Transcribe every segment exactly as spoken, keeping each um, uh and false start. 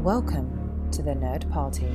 Welcome to the Nerd Party.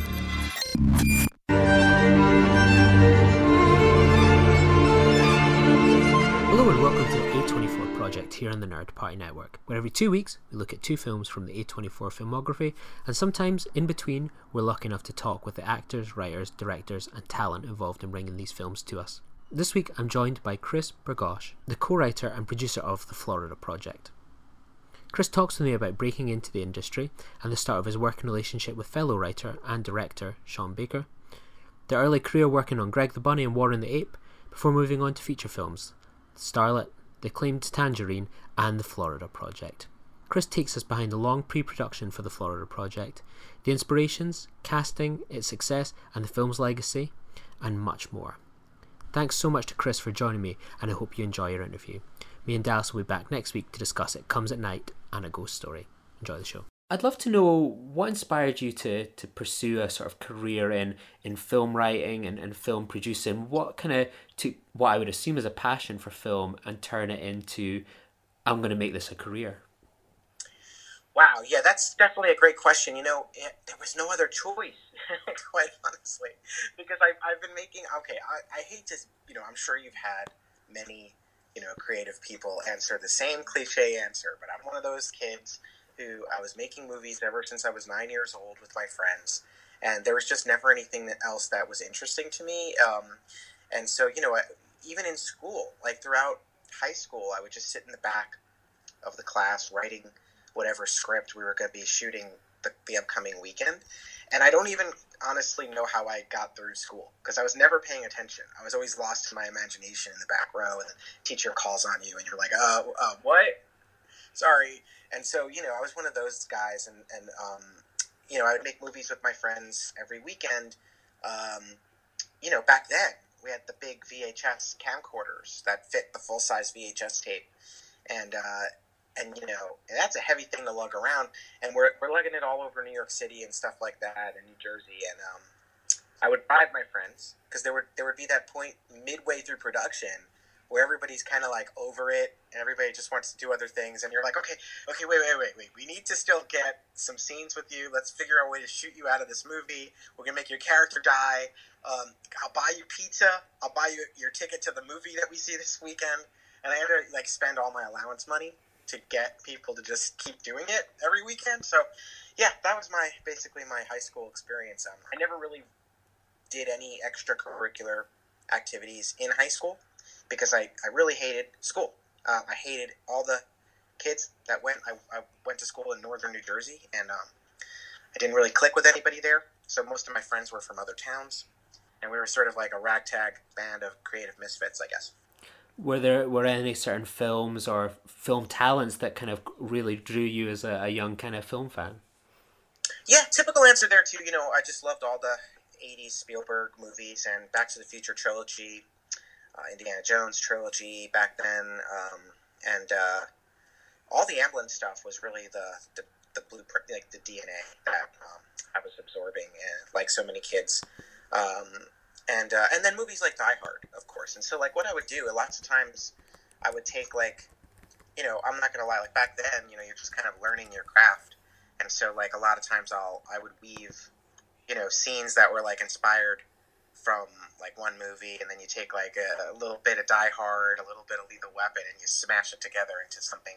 Hello and welcome to the A twenty-four Project here on the Nerd Party Network, where every two weeks we look at two films from the A twenty-four filmography, and sometimes in between we're lucky enough to talk with the actors, writers, directors and talent involved in bringing these films to us. This week I'm joined by Chris Bergosh, the co-writer and producer of The Florida Project. Chris talks to me about breaking into the industry and the start of his working relationship with fellow writer and director Sean Baker, their early career working on Greg the Bunny and Warren the Ape, before moving on to feature films, Starlet, The Acclaimed Tangerine and The Florida Project. Chris takes us behind the long pre-production for The Florida Project, the inspirations, casting, its success and the film's legacy, and much more. Thanks so much to Chris for joining me, and I hope you enjoy your interview. Me and Dallas will be back next week to discuss It Comes at Night and A Ghost Story. Enjoy the show. I'd love to know what inspired you to to pursue a sort of career in, in film writing and, and film producing. What kind of took what I would assume is a passion for film and turn it into, I'm going to make this a career? Wow, yeah, that's definitely a great question. You know, it, there was no other choice, quite honestly, because I've, I've been making, okay, I, I hate to, you know, I'm sure you've had many, you know, creative people answer the same cliche answer, but I'm one of those kids who I was making movies ever since I was nine years old with my friends, and there was just never anything else that was interesting to me. Um, and so, you know, even in school, like throughout high school, I would just sit in the back of the class writing whatever script we were going to be shooting the, the upcoming weekend. And I don't even honestly know how I got through school, because I was never paying attention. I was always lost in my imagination in the back row, and the teacher calls on you and you're like, uh, uh what? Sorry. And so, you know, I was one of those guys, and, and um, you know, I would make movies with my friends every weekend. Um, you know, back then, we had the big V H S camcorders that fit the full-size V H S tape. And, uh, and you know, that's a heavy thing to lug around. And we're we're lugging it all over New York City and stuff like that, and New Jersey. And um, I would bribe my friends, because there would, there would be that point midway through production where everybody's kind of like over it and everybody just wants to do other things, and you're like, okay, okay, wait, wait, wait, wait, we need to still get some scenes with you. Let's figure out a way to shoot you out of this movie. We're gonna make your character die. Um, I'll buy you pizza. I'll buy you your ticket to the movie that we see this weekend. And I had to like spend all my allowance money to get people to just keep doing it every weekend. So yeah, that was my basically my high school experience. Um, I never really did any extracurricular activities in high school, because I, I really hated school. Uh, I hated all the kids that went. I, I went to school in northern New Jersey, and um, I didn't really click with anybody there. So most of my friends were from other towns, and we were sort of like a ragtag band of creative misfits, I guess. Were there were any certain films or film talents that kind of really drew you as a, a young kind of film fan? Yeah, typical answer there too. You know, I just loved all the eighties Spielberg movies and Back to the Future trilogy. Uh, Indiana Jones trilogy back then, um, and uh, all the Amblin stuff was really the, the, the blueprint, like the D N A that um, I was absorbing, and like so many kids. Um, and uh, and then movies like Die Hard, of course. And so like what I would do, lots of times I would take like, you know, I'm not going to lie, like back then, you know, you're just kind of learning your craft. And so like a lot of times I'll, I would weave, you know, scenes that were like inspired from like one movie, and then you take like a, a little bit of Die Hard, a little bit of Lethal Weapon, and you smash it together into something.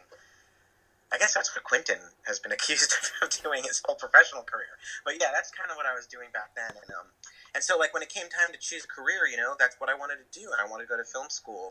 I guess that's what Quentin has been accused of doing his whole professional career. But yeah, that's kind of what I was doing back then. And um, and so like when it came time to choose a career, you know, that's what I wanted to do, and I wanted to go to film school.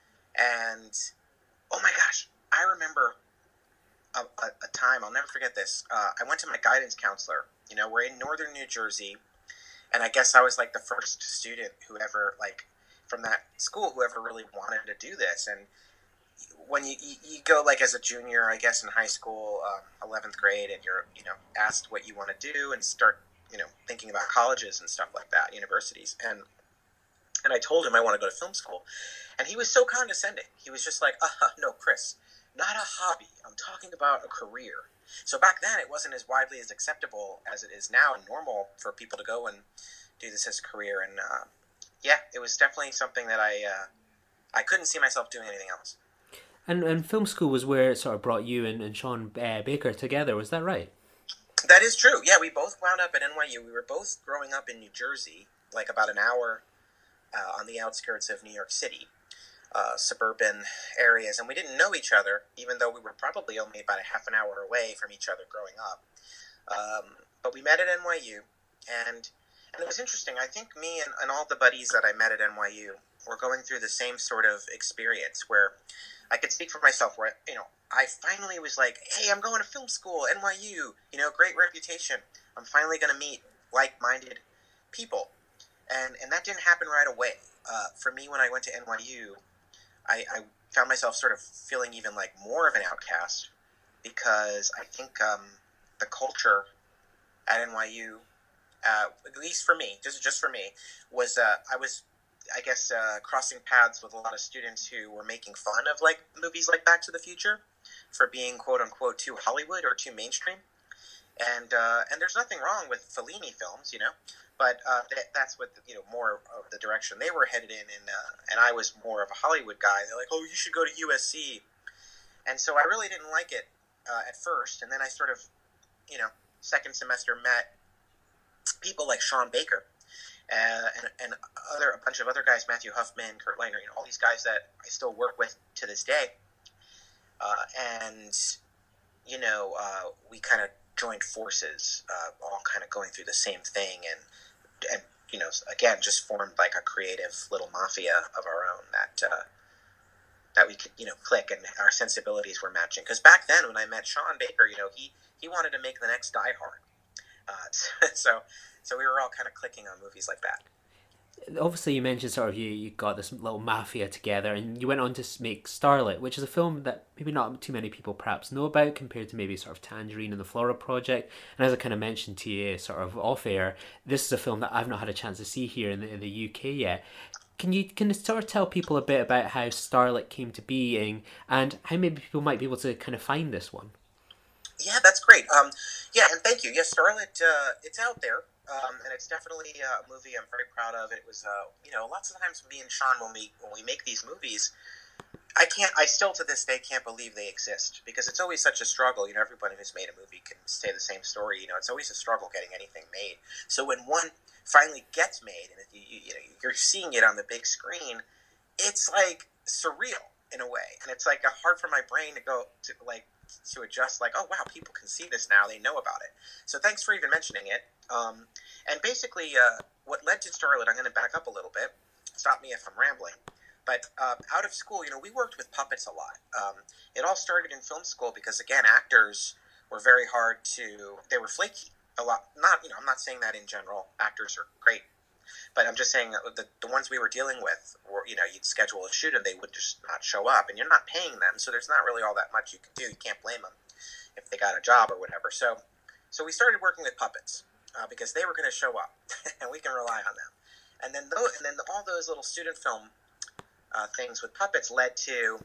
And oh my gosh, I remember a, a, a time, I'll never forget this. Uh, I went to my guidance counselor. You know, we're in northern New Jersey. And I guess I was like the first student who ever, like, from that school, who ever really wanted to do this. And when you, you, you go, like, as a junior, I guess, in high school, um, eleventh grade, and you're, you know, asked what you want to do and start, you know, thinking about colleges and stuff like that, universities. And and I told him I want to go to film school. And he was so condescending. He was just like, uh, no, Chris, not a hobby. I'm talking about a career. So back then, it wasn't as widely as acceptable as it is now, and normal for people to go and do this as a career. And uh, yeah, it was definitely something that I uh, I couldn't see myself doing anything else. And and film school was where it sort of brought you and, and Sean uh, Baker together, was that right? That is true. Yeah, we both wound up at N Y U. We were both growing up in New Jersey, like about an hour uh, on the outskirts of New York City, uh, suburban areas, and we didn't know each other, even though we were probably only about a half an hour away from each other growing up. Um, but we met at N Y U, and and it was interesting. I think me and, and all the buddies that I met at N Y U were going through the same sort of experience where I could speak for myself, where, you know, I finally was like, hey, I'm going to film school, N Y U, you know, great reputation. I'm finally going to meet like-minded people. And and that didn't happen right away. Uh, for me, when I went to N Y U, I, I found myself sort of feeling even like more of an outcast because I think um, the culture at N Y U, uh, at least for me, just just for me, was uh, I was, I guess, uh, crossing paths with a lot of students who were making fun of like movies like Back to the Future for being quote unquote too Hollywood or too mainstream. And uh, and there's nothing wrong with Fellini films, you know, but uh, that, that's what the, you know, more of the direction they were headed in, and uh, and I was more of a Hollywood guy. They're like, oh, you should go to U S C, and so I really didn't like it uh, at first, and then I sort of, you know, second semester met people like Sean Baker, uh, and and other a bunch of other guys, Matthew Huffman, Kurt Leiner, you know, all these guys that I still work with to this day, uh, and you know, uh, we kind of joined forces, uh, all kind of going through the same thing, and and you know, again, just formed like a creative little mafia of our own that uh, that we could, you know, click, and our sensibilities were matching. Because back then, when I met Sean Baker, you know, he he wanted to make the next Die Hard, uh, so so we were all kind of clicking on movies like that. Obviously, you mentioned sort of you, you got this little mafia together, and you went on to make Starlet, which is a film that maybe not too many people perhaps know about compared to maybe sort of Tangerine and the Flora Project. And as I kind of mentioned to you sort of off air, this is a film that I've not had a chance to see here in the, in the U K yet. Can you can you sort of tell people a bit about how Starlet came to being and how maybe people might be able to kind of find this one? Yeah, that's great. Um, yeah, and thank you. Yes, Starlet, uh, it's out there. Um, and it's definitely a movie I'm very proud of. It was, uh, you know, lots of times me and Sean, when we when we make these movies, I can't, I still to this day can't believe they exist because it's always such a struggle. You know, everybody who's made a movie can say the same story. You know, it's always a struggle getting anything made. So when one finally gets made and you, you, you know, you're seeing it on the big screen, it's like surreal in a way, and it's like hard for my brain to go to like to adjust. Like, oh wow, people can see this now; they know about it. So thanks for even mentioning it. Um, and basically, uh, what led to Starlet, I'm going to back up a little bit. Stop me if I'm rambling. But uh, out of school, you know, we worked with puppets a lot. Um, it all started in film school because, again, actors were very hard to, they were flaky a lot. Not, you know, I'm not saying that in general. Actors are great. But I'm just saying the, the ones we were dealing with were, you know, you'd schedule a shoot and they would just not show up. And you're not paying them, so there's not really all that much you can do. You can't blame them if they got a job or whatever. So, so we started working with puppets. Uh, because they were going to show up, and we can rely on them. And then, those, and then all those little student film uh, things with puppets led to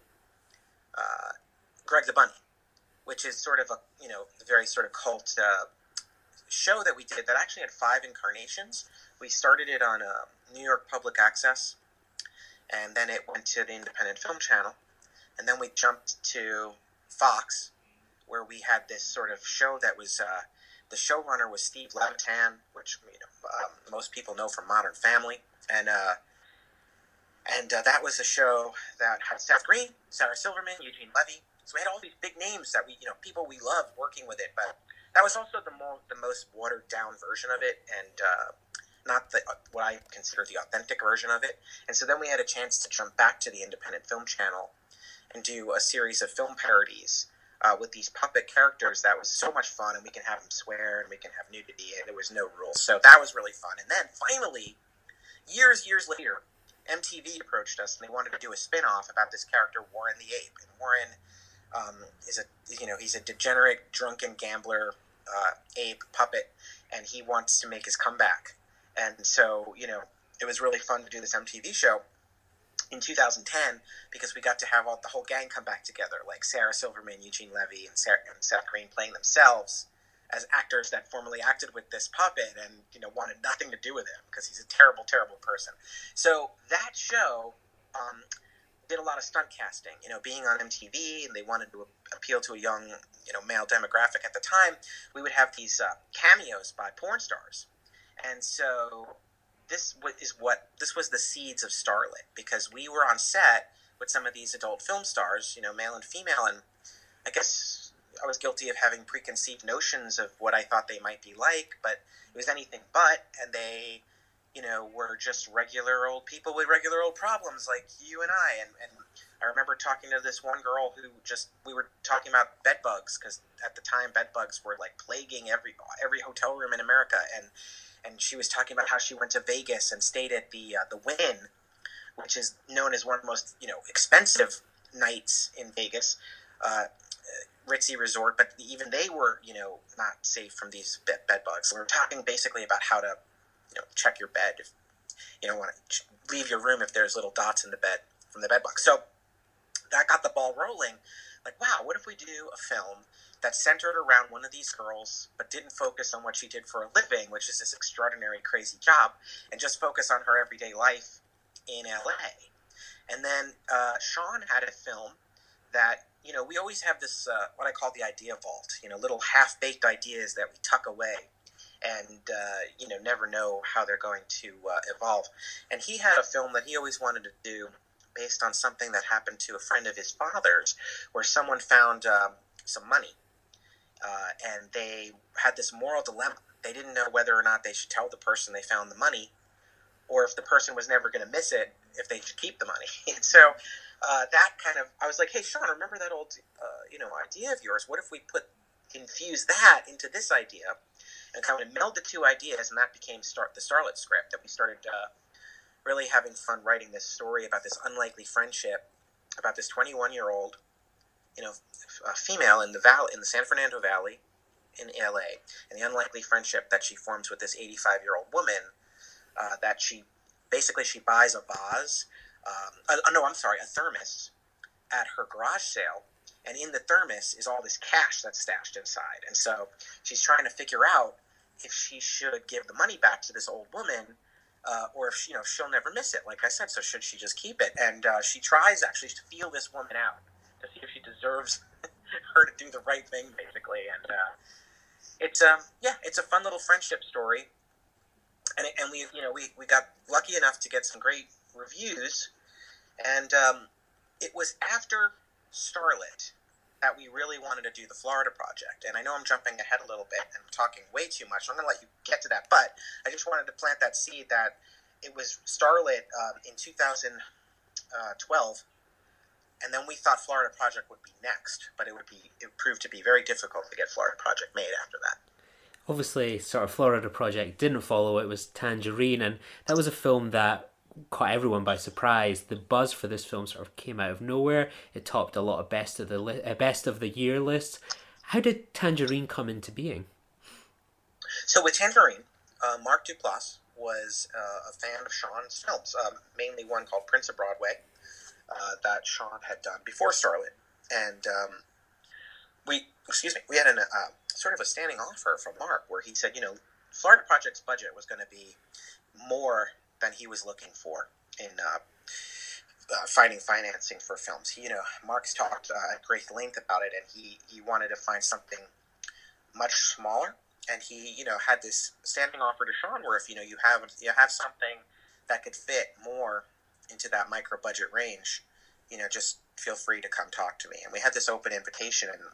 uh, Greg the Bunny, which is sort of a, you know, very sort of cult uh, show that we did that actually had five incarnations. We started it on uh, New York Public Access, and then it went to the Independent Film Channel, and then we jumped to Fox, where we had this sort of show that was. Uh, The showrunner was Steve Levitan, which, you know, um, most people know from Modern Family, and uh, and uh, that was a show that had Seth Green, Sarah Silverman, Eugene Levy. So we had all these big names that we, you know, people we loved working with it. But that was also the more the most watered down version of it, and uh, not the what I consider the authentic version of it. And so then we had a chance to jump back to the Independent Film Channel and do a series of film parodies. Uh, with these puppet characters that was so much fun, and we can have them swear, and we can have nudity, and there was no rules. So that was really fun. And then finally, years, years later, M T V approached us, and they wanted to do a spin-off about this character, Warren the Ape. And Warren um, is a, you know, he's a degenerate, drunken gambler uh, ape puppet, and he wants to make his comeback. And so, you know, it was really fun to do this M T V show in two thousand ten, because we got to have all the whole gang come back together, like Sarah Silverman, Eugene Levy, and, Sarah, and Seth Green playing themselves as actors that formerly acted with this puppet and, you know, wanted nothing to do with him because he's a terrible, terrible person. So that show um, did a lot of stunt casting. You know, being on M T V, and they wanted to appeal to a young, you know, male demographic at the time. We would have these uh, cameos by porn stars, and so this is what this was the seeds of Starlet, because we were on set with some of these adult film stars, you know, male and female, and I guess I was guilty of having preconceived notions of what I thought they might be like, but it was anything but, and they, you know, were just regular old people with regular old problems like you and I. And, and I remember talking to this one girl who just, we were talking about bed bugs, because at the time bed bugs were like plaguing every every hotel room in America. And and she was talking about how she went to Vegas and stayed at the uh, the Wynn, which is known as one of the most, you know, expensive nights in Vegas, uh, ritzy resort. But even they were, you know, not safe from these bed, bed bugs. So we were talking basically about how to, you know, check your bed if you don't want to leave your room if there's little dots in the bed from the bed bugs. So that got the ball rolling. Like, wow, what if we do a film that centered around one of these girls, but didn't focus on what she did for a living, which is this extraordinary, crazy job, and just focus on her everyday life in L A. And then uh, Sean had a film that, you know, we always have this, uh, what I call the idea vault, you know, little half-baked ideas that we tuck away and, uh, you know, never know how they're going to uh, evolve. And he had a film that he always wanted to do based on something that happened to a friend of his father's, where someone found um, some money. Uh, and they had this moral dilemma. They didn't know whether or not they should tell the person they found the money, or if the person was never going to miss it, if they should keep the money. And so uh, that kind of, I was like, hey, Sean, remember that old, uh, you know, idea of yours? What if we put, infuse that into this idea and kind of meld the two ideas, and that became start the Starlet script, that we started uh, really having fun writing this story about this unlikely friendship, about this twenty-one-year-old, you know, uh, female in the valley, in the San Fernando Valley, in L A, and the unlikely friendship that she forms with this eighty-five-year-old woman. Uh, that she basically she buys a vase, um, uh, no, I'm sorry, a thermos at her garage sale, and in the thermos is all this cash that's stashed inside. And so she's trying to figure out if she should give the money back to this old woman, uh, or if she, you know, she'll never miss it. Like I said, so should she just keep it? And uh, she tries actually to feel this woman out, to see if she deserves her to do the right thing, basically. And uh, it's um yeah, it's a fun little friendship story. And, and we, you know, we, we got lucky enough to get some great reviews, and um, it was after Starlet that we really wanted to do the Florida project. And I know I'm jumping ahead a little bit and talking way too much, so I'm going to let you get to that, but I just wanted to plant that seed that it was Starlet um, in two thousand twelve, and then we thought Florida Project would be next, but it would be, it proved to be very difficult to get Florida Project made after that. Obviously, sort of Florida Project didn't follow. It was Tangerine, and that was a film that caught everyone by surprise. The buzz for this film sort of came out of nowhere. It topped a lot of best of the li- uh, best of the year lists. How did Tangerine come into being? So with Tangerine, uh, Mark Duplass was uh, a fan of Sean's films, um, mainly one called Prince of Broadway uh, that Sean had done before Starlet, and um, we excuse me we had an uh, sort of a standing offer from Mark where he said, you know, Florida Project's budget was going to be more than he was looking for in uh, uh, finding financing for films. He, you know, Mark's talked uh, at great length about it, and he, he wanted to find something much smaller. And he, you know, had this standing offer to Sean where if, you know, you have you have something that could fit more into that micro budget range, you know, just feel free to come talk to me. And we had this open invitation, and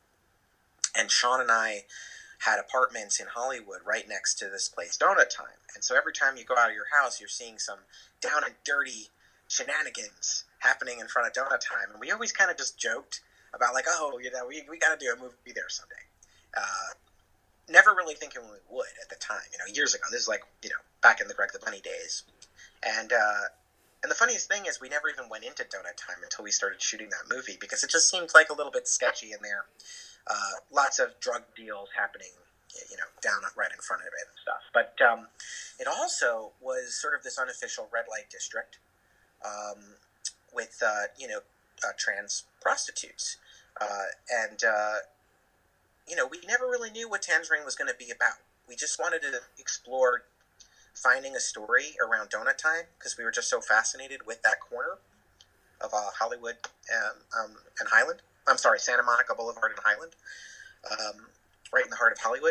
And Sean and I had apartments in Hollywood right next to this place, Donut Time. And so every time you go out of your house, you're seeing some down and dirty shenanigans happening in front of Donut Time. And we always kind of just joked about like, oh, you know, we, we got to do a movie there someday. Uh, never really thinking we would at the time, you know, years ago. This is like, you know, back in the Greg the Bunny days. And, uh, and the funniest thing is we never even went into Donut Time until we started shooting that movie, because it just seemed like a little bit sketchy in there. Uh, lots of drug deals happening, you know, down right in front of it and stuff. But um, it also was sort of this unofficial red light district um, with, uh, you know, uh, trans prostitutes. Uh, and, uh, you know, we never really knew what Tangerine was going to be about. We just wanted to explore finding a story around Donut Time because we were just so fascinated with that corner. of uh, Hollywood and, um, and Highland. I'm sorry, Santa Monica Boulevard and Highland, um, right in the heart of Hollywood.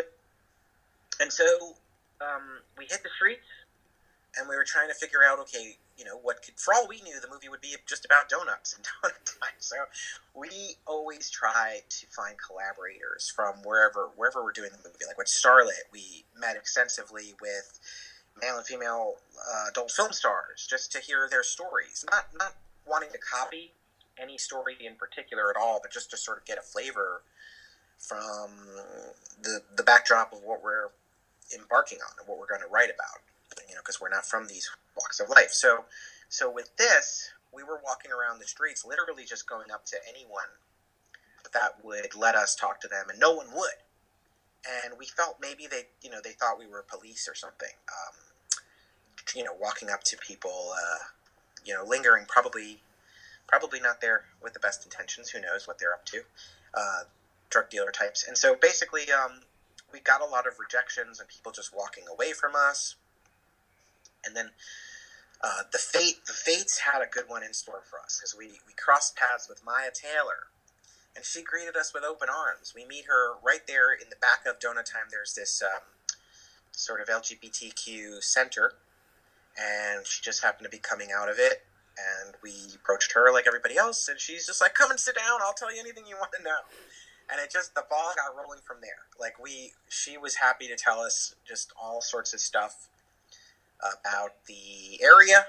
And so um, we hit the streets, and we were trying to figure out, okay, you know, what could, for all we knew, the movie would be just about donuts and donut time. So we always try to find collaborators from wherever wherever we're doing the movie. Like with Starlit, we met extensively with male and female uh, adult film stars just to hear their stories. Not not wanting to copy any story in particular at all, but just to sort of get a flavor from the the backdrop of what we're embarking on and what we're going to write about. You know, because we're not from these walks of life. So, so with this, we were walking around the streets, literally just going up to anyone that would let us talk to them, and no one would. And we felt maybe they, you know, they thought we were police or something. Um, you know, walking up to people, uh, you know, lingering, probably, probably not there with the best intentions. Who knows what they're up to? Uh, drug dealer types. And so basically, um, we got a lot of rejections and people just walking away from us. And then uh, the fate, the fates had a good one in store for us because we, we crossed paths with Maya Taylor, and she greeted us with open arms. We meet her right there in the back of Donut Time. There's this um, sort of L G B T Q center, and she just happened to be coming out of it. And we approached her like everybody else, and she's just like, "Come and sit down. I'll tell you anything you want to know." And it just, the ball got rolling from there. Like we, she was happy to tell us just all sorts of stuff about the area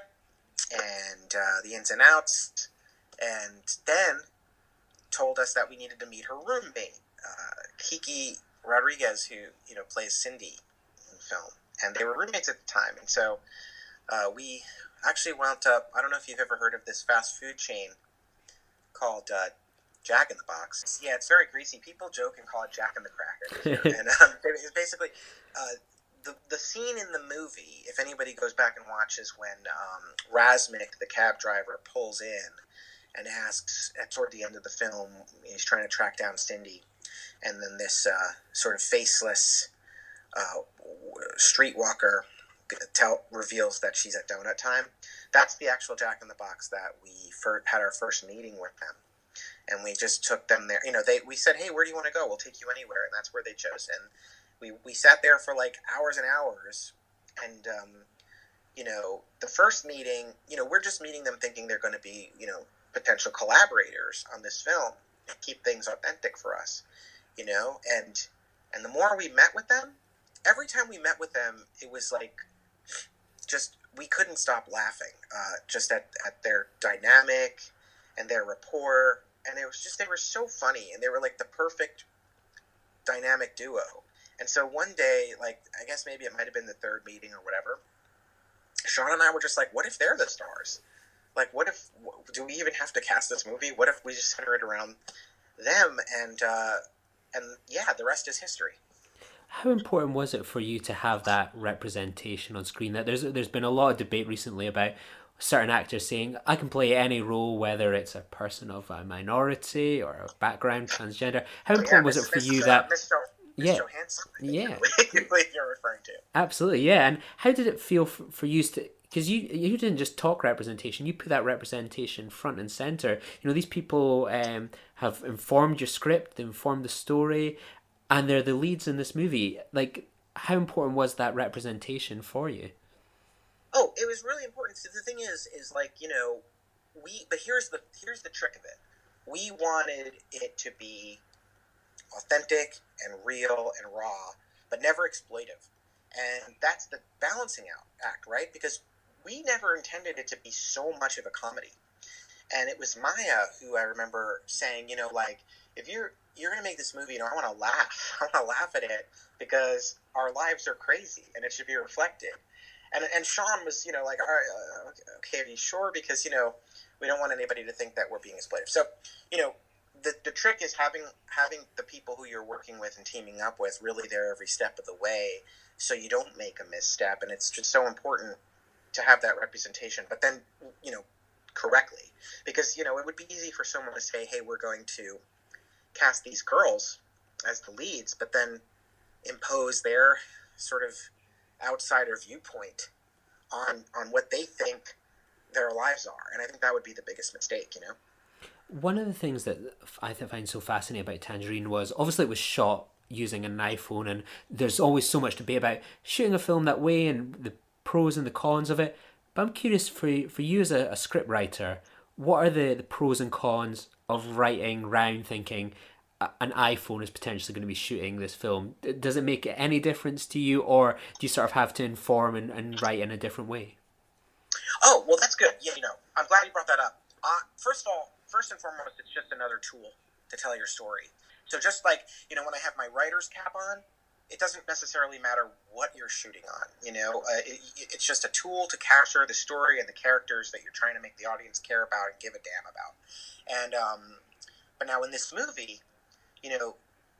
and uh, the its and outs, and then told us that we needed to meet her roommate, uh, Kiki Rodriguez, who you know plays Cindy in the film, and they were roommates at the time. And so uh, we actually wound up. I don't know if you've ever heard of this fast food chain called uh, Jack in the Box. Yeah, it's very greasy. People joke and call it Jack in the Cracker, and um, it's basically. Uh, The, the scene in the movie, if anybody goes back and watches when um, Razmik, the cab driver, pulls in and asks, at toward the end of the film, he's trying to track down Cindy, and then this uh, sort of faceless uh, streetwalker tell, reveals that she's at Donut Time. That's the actual Jack in the Box that we fir- had our first meeting with them. And we just took them there. You know, they we said, "Hey, where do you want to go? We'll take you anywhere." And that's where they chose. And We we sat there for like hours and hours, and um, you know, the first meeting, you know, we're just meeting them thinking they're going to be, you know, potential collaborators on this film and keep things authentic for us, you know, and and the more we met with them, every time we met with them, it was like just we couldn't stop laughing, uh, just at at their dynamic and their rapport, and it was just they were so funny, and they were like the perfect dynamic duo. And so one day, like, I guess maybe it might have been the third meeting or whatever, Sean and I were just like, what if they're the stars? Like, what if, do we even have to cast this movie? What if we just center it around them? And, uh, and yeah, the rest is history. How important was it for you to have that representation on screen? That there's there's been a lot of debate recently about certain actors saying, I can play any role, whether it's a person of a minority or a background, transgender. How important yeah, was it for Miss, you uh, that... Miss Yeah, Johansson, yeah, you're referring to. Absolutely, yeah. And how did it feel for, for you to? Because you you didn't just talk representation; you put that representation front and center. You know, these people um, have informed your script, informed the story, and they're the leads in this movie. Like, how important was that representation for you? Oh, it was really important. So the thing is, is like you know, we. But here's the here's the trick of it. We wanted it to be authentic and real and raw, but never exploitive. And that's the balancing out act, right? Because we never intended it to be so much of a comedy. And it was Maya who I remember saying, you know, like, if you're you're going to make this movie, you know, I want to laugh. I want to laugh at it because our lives are crazy and it should be reflected. And and Sean was, you know, like, all right, uh, okay, are you sure? Because, you know, we don't want anybody to think that we're being exploitive. So, you know, The, the trick is having having the people who you're working with and teaming up with really there every step of the way so you don't make a misstep. And it's just so important to have that representation, but then, you know, correctly. Because, you know, it would be easy for someone to say, hey, we're going to cast these girls as the leads, but then impose their sort of outsider viewpoint on on what they think their lives are. And I think that would be the biggest mistake, you know? One of the things that I find so fascinating about Tangerine was obviously it was shot using an iPhone, and there's always so much to be about shooting a film that way and the pros and the cons of it. But I'm curious for you, for you as a, a script writer, what are the, the pros and cons of writing round thinking an iPhone is potentially going to be shooting this film? Does it make any difference to you, or do you sort of have to inform and, and write in a different way? Oh, well, that's good. Yeah, you know, I'm glad you brought that up. Uh, first of all, first and foremost, it's just another tool to tell your story. So just like, you know, when I have my writer's cap on, it doesn't necessarily matter what you're shooting on, you know. Uh, it, it's just a tool to capture the story and the characters that you're trying to make the audience care about and give a damn about. And, um, but now in this movie, you know,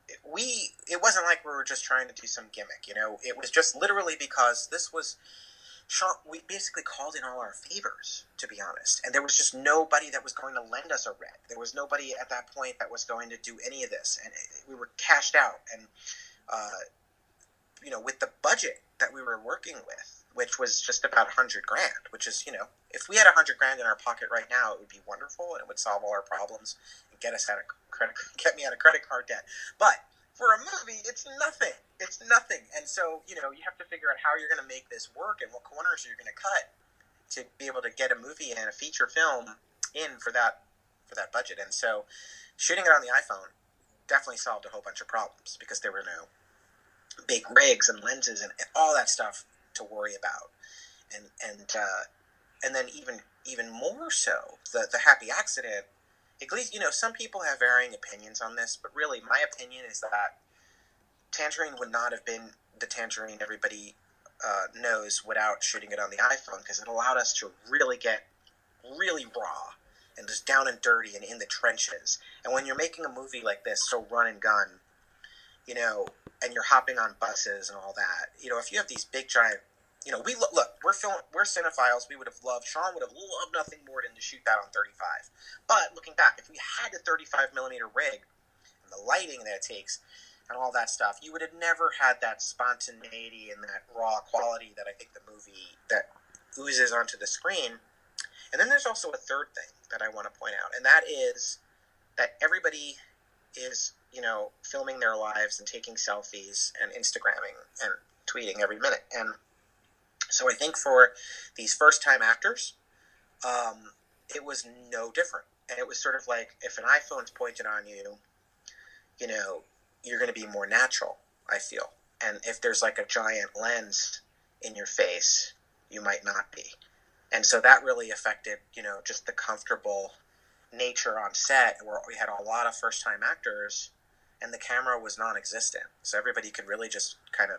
we, it wasn't like we were just trying to do some gimmick, you know. It was just literally because this was, Sean, we basically called in all our favors, to be honest. And there was just nobody that was going to lend us a rec. There was nobody at that point that was going to do any of this. And it, we were cashed out. And, uh, you know, with the budget that we were working with, which was just about a hundred grand, which is, you know, if we had a hundred grand in our pocket right now, it would be wonderful and it would solve all our problems and get us out of credit, get me out of credit card debt. But for a movie, it's nothing. It's nothing. And so, you know, you have to figure out how you're going to make this work and what corners you're going to cut to be able to get a movie and a feature film in for that, for that budget. And so shooting it on the iPhone definitely solved a whole bunch of problems because there were no big rigs and lenses and all that stuff to worry about. And, and, uh, and then even, even more so, the, the happy accident, at least, you know, some people have varying opinions on this, but really my opinion is that Tangerine would not have been the Tangerine everybody uh, knows without shooting it on the iPhone, because it allowed us to really get really raw and just down and dirty and in the trenches. And when you're making a movie like this, so run and gun, you know, and you're hopping on buses and all that, you know, if you have these big giant, you know, we look, look we're film, we're cinephiles. We would have loved, Sean would have loved nothing more than to shoot that on thirty-five. But looking back, if we had a thirty-five millimeter rig and the lighting that it takes and all that stuff, you would have never had that spontaneity and that raw quality that I think the movie that oozes onto the screen. And then there's also a third thing that I want to point out, and that is that everybody is, you know, filming their lives and taking selfies and Instagramming and tweeting every minute. And so I think for these first-time actors, um, it was no different. And it was sort of like, if an iPhone's pointed on you, you know, you're going to be more natural, I feel. And if there's like a giant lens in your face, you might not be. And so that really affected, you know, just the comfortable nature on set, where we had a lot of first-time actors and the camera was non-existent. So everybody could really just kind of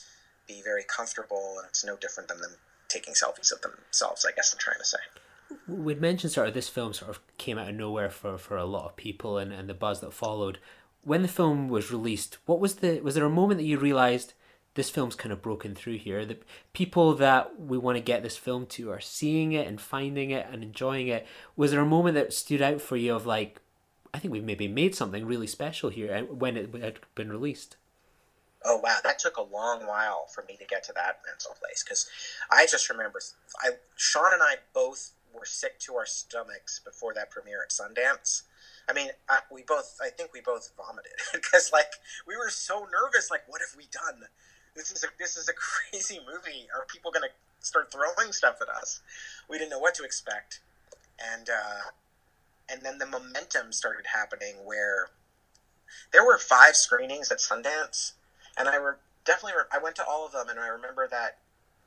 be very comfortable, and it's no different than them taking selfies of themselves, I guess I'm trying to say. We'd mentioned sort of this film sort of came out of nowhere for, for a lot of people, and, and the buzz that followed. When the film was released, what was the was there a moment that you realised this film's kind of broken through here? The people that we want to get this film to are seeing it and finding it and enjoying it. Was there a moment that stood out for you of like, I think we've maybe made something really special here when it had been released? Oh, wow. That took a long while for me to get to that mental place, because I just remember, I, Sean and I both were sick to our stomachs before that premiere at Sundance. I mean, I, we both, I think we both vomited, because, like, we were so nervous, like, what have we done? This is a, this is a crazy movie. Are people going to start throwing stuff at us? We didn't know what to expect. And, uh, and then the momentum started happening where there were five screenings at Sundance. And I were definitely, I went to all of them, and I remember that,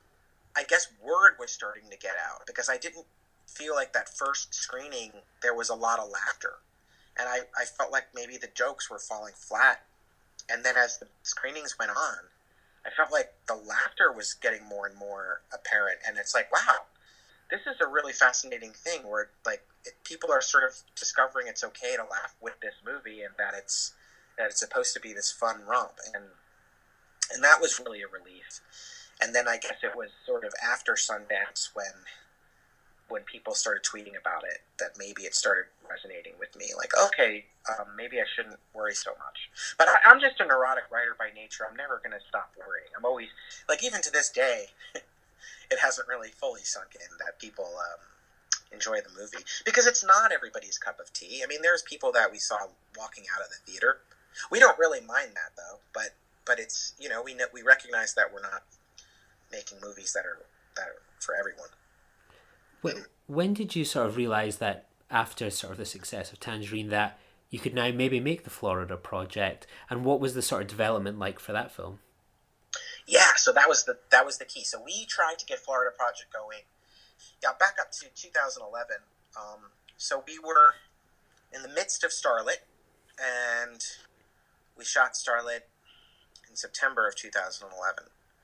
I guess word was starting to get out, because I didn't feel like that first screening, there was a lot of laughter. And I, I felt like maybe the jokes were falling flat. And then as the screenings went on, I felt like the laughter was getting more and more apparent. And it's like, wow, this is a really fascinating thing where, like, it, people are sort of discovering it's okay to laugh with this movie, and that it's, that it's supposed to be this fun romp. And And that was really a relief. And then I guess it was sort of after Sundance when when people started tweeting about it that maybe it started resonating with me. Like, okay, um, maybe I shouldn't worry so much. But I, I'm just a neurotic writer by nature. I'm never going to stop worrying. I'm always, like, even to this day, it hasn't really fully sunk in that people, um, enjoy the movie, because it's not everybody's cup of tea. I mean, there's people that we saw walking out of the theater. We don't really mind that though, but but it's, you know, we know, we recognize that we're not making movies that are that are for everyone. When, when did you sort of realize that after sort of the success of Tangerine that you could now maybe make the Florida Project, and what was the sort of development like for that film? Yeah, so that was the that was the key. So we tried to get Florida Project going. Yeah, back up to two thousand eleven. Um, so we were in the midst of Starlet, and we shot Starlet in September of two thousand eleven.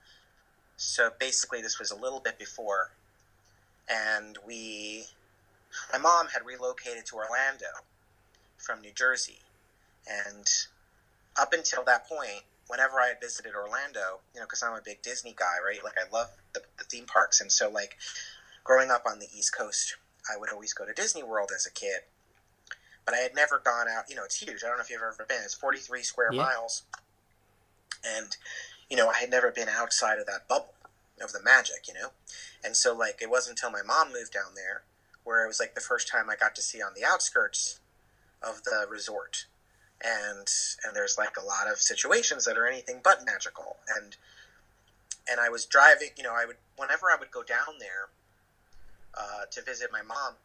So basically, this was a little bit before, and we, my mom had relocated to Orlando from New Jersey, and up until that point, whenever I had visited Orlando, you know, because I'm a big Disney guy, right? Like, I love the, the theme parks, and so, like, growing up on the East Coast, I would always go to Disney World as a kid, but I had never gone out. You know, it's huge. I don't know if you've ever been. It's forty-three square yeah. miles, and, you know, I had never been outside of that bubble of the magic, you know? And so, like, it wasn't until my mom moved down there where it was, like, the first time I got to see on the outskirts of the resort. And and there's, like, a lot of situations that are anything but magical. And and I was driving, you know, I would, whenever I would go down there uh, to visit my mom,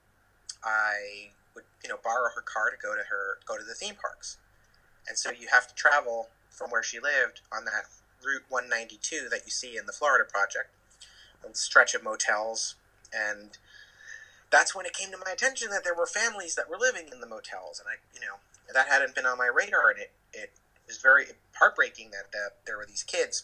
I would, you know, borrow her car to go to her, go to the theme parks. And so you have to travel from where she lived on that Route one ninety-two that you see in the Florida Project, a stretch of motels. And that's when it came to my attention that there were families that were living in the motels. And I, you know, that hadn't been on my radar, and it, it was very heartbreaking that, that there were these kids.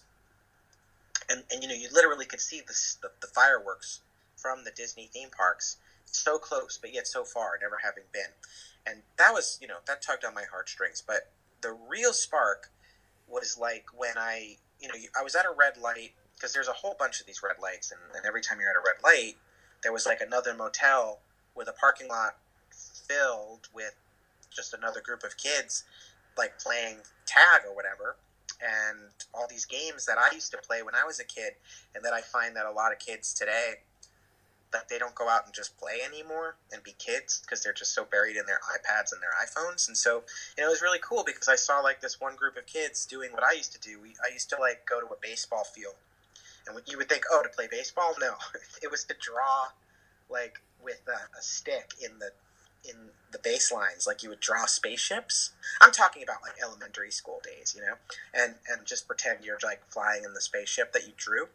And, and you know, you literally could see the, the, the fireworks from the Disney theme parks so close, but yet so far, never having been. And that was, you know, that tugged on my heartstrings. But the real spark was like when I, you know, I was at a red light, because there's a whole bunch of these red lights, and, and every time you're at a red light, there was like another motel with a parking lot filled with just another group of kids, like playing tag or whatever, and all these games that I used to play when I was a kid, and that I find that a lot of kids today, that they don't go out and just play anymore and be kids because they're just so buried in their iPads and their iPhones. And so, you know, it was really cool because I saw like this one group of kids doing what I used to do. We, I used to like go to a baseball field, and you would think, oh, to play baseball? No, it was to draw like with a, a stick in the in the baselines, like you would draw spaceships. I'm talking about like elementary school days, you know, and and just pretend you're like flying in the spaceship that you drew.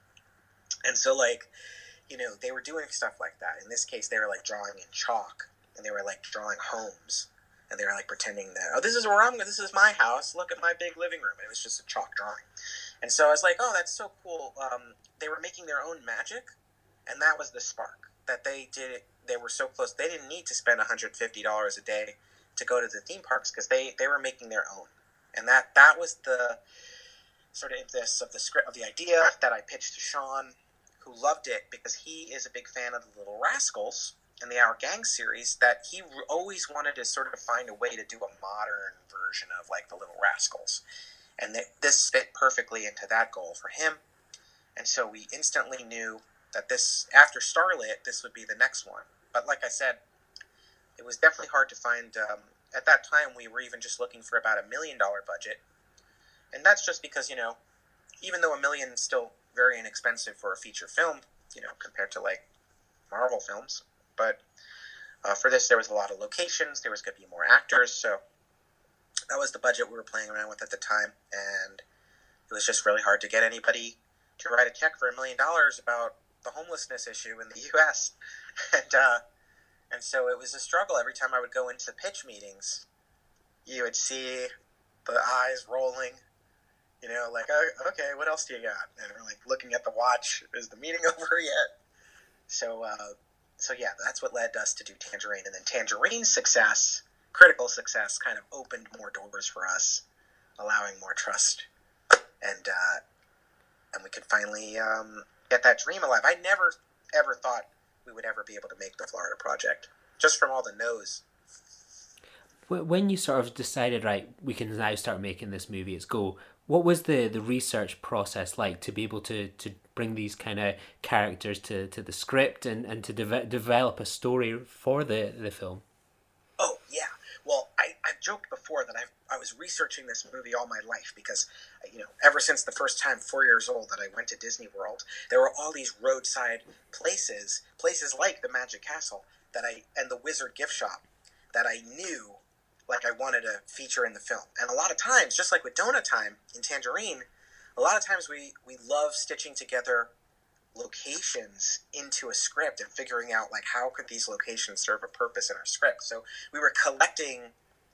And so like, you know, they were doing stuff like that. In this case, they were like drawing in chalk, and they were like drawing homes, and they were like pretending that, oh, this is where I'm this is my house, look at my big living room. And it was just a chalk drawing. And so I was like, oh, that's so cool. Um, they were making their own magic, and that was the spark, that they did it. They were so close. They didn't need to spend one hundred fifty dollars a day to go to the theme parks, because they, they were making their own. And that, that was the sort of impetus of the script, of the idea that I pitched to Sean, who loved it because he is a big fan of the Little Rascals and the Our Gang series, that he always wanted to sort of find a way to do a modern version of like the Little Rascals. And that this fit perfectly into that goal for him. And so we instantly knew that this, after Starlit, this would be the next one. But like I said, it was definitely hard to find. Um, at that time, we were even just looking for about a million dollar budget. And that's just because, you know, even though a million is still very inexpensive for a feature film, you know, compared to like Marvel films. But uh, for this, there was a lot of locations. There was going to be more actors. So that was the budget we were playing around with at the time. And it was just really hard to get anybody to write a check for a million dollars about the homelessness issue in the U S and uh, and so it was a struggle. Every time I would go into the pitch meetings, you would see the eyes rolling, you know, like, oh, okay, what else do you got? And we're like looking at the watch, is the meeting over yet? So, uh, so yeah, that's what led us to do Tangerine. And then Tangerine's success, critical success, kind of opened more doors for us, allowing more trust. And, uh, and we could finally um, get that dream alive. I never, ever thought we would ever be able to make the Florida Project, just from all the no's. When you sort of decided, right, we can now start making this movie, it's go, what was the, the research process like to be able to, to bring these kind of characters to, to the script and, and to de- develop a story for the, the film? Oh, yeah. Well, I, I've joked before that I I was researching this movie all my life because, you know, ever since the first time, four years old, that I went to Disney World, there were all these roadside places, places like the Magic Castle that I and the Wizard gift shop that I knew, like, I wanted to feature in the film. And a lot of times, just like with Donut Time in Tangerine, a lot of times we, we love stitching together locations into a script and figuring out, like, how could these locations serve a purpose in our script. So we were collecting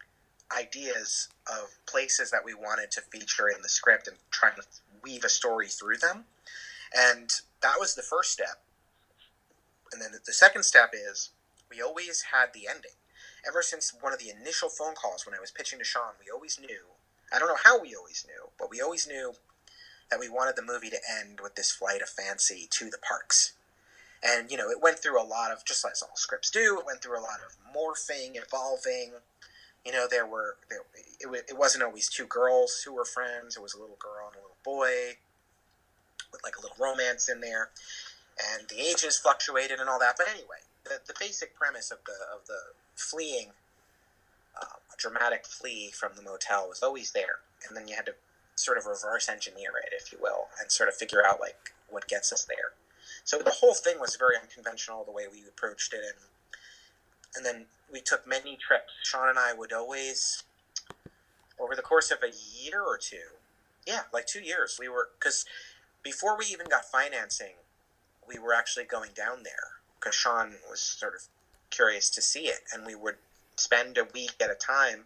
ideas of places that we wanted to feature in the script and trying to weave a story through them. And that was the first step. And then the second step is we always had the ending. Ever since one of the initial phone calls when I was pitching to Sean, we always knew, I don't know how we always knew, but we always knew that we wanted the movie to end with this flight of fancy to the parks. And, you know, it went through a lot of, just as all scripts do, it went through a lot of morphing, evolving. You know, there were, there, it, it wasn't always two girls who were friends. It was a little girl and a little boy with, like, a little romance in there. And the ages fluctuated and all that. But anyway, the, the basic premise of the of the fleeing, uh, a dramatic flee from the motel was always there. And then you had to sort of reverse engineer it, if you will, and sort of figure out, like, what gets us there. So the whole thing was very unconventional, the way we approached it. And, and then we took many trips. Sean and I would always, over the course of a year or two, yeah, like two years, we were, because before we even got financing, we were actually going down there because Sean was sort of curious to see it. And we would spend a week at a time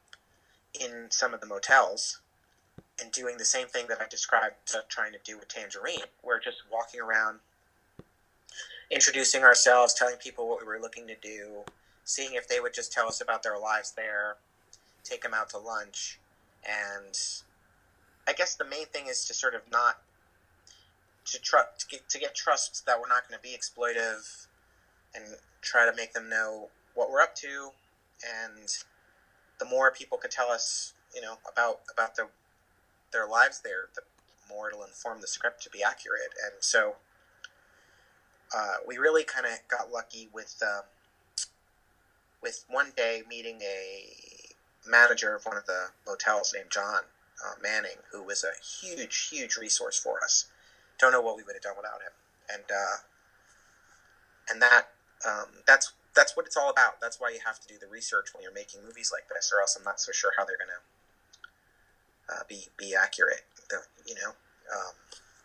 in some of the motels and doing the same thing that I described uh, trying to do with Tangerine. We're just walking around, introducing ourselves, telling people what we were looking to do, seeing if they would just tell us about their lives there, take them out to lunch. And I guess the main thing is to sort of not, to, tr- to, get, to get trust that we're not going to be exploitive and try to make them know what we're up to. And the more people could tell us, you know, about, about the their lives there, the more it'll inform the script to be accurate. And so uh, we really kind of got lucky with um, with one day meeting a manager of one of the motels named John uh, Manning, who was a huge, huge resource for us. Don't know what we would have done without him. And uh, and that um, that's that's what it's all about. That's why you have to do the research when you're making movies like this, or else I'm not so sure how they're going to Uh, be be accurate, you know. Um,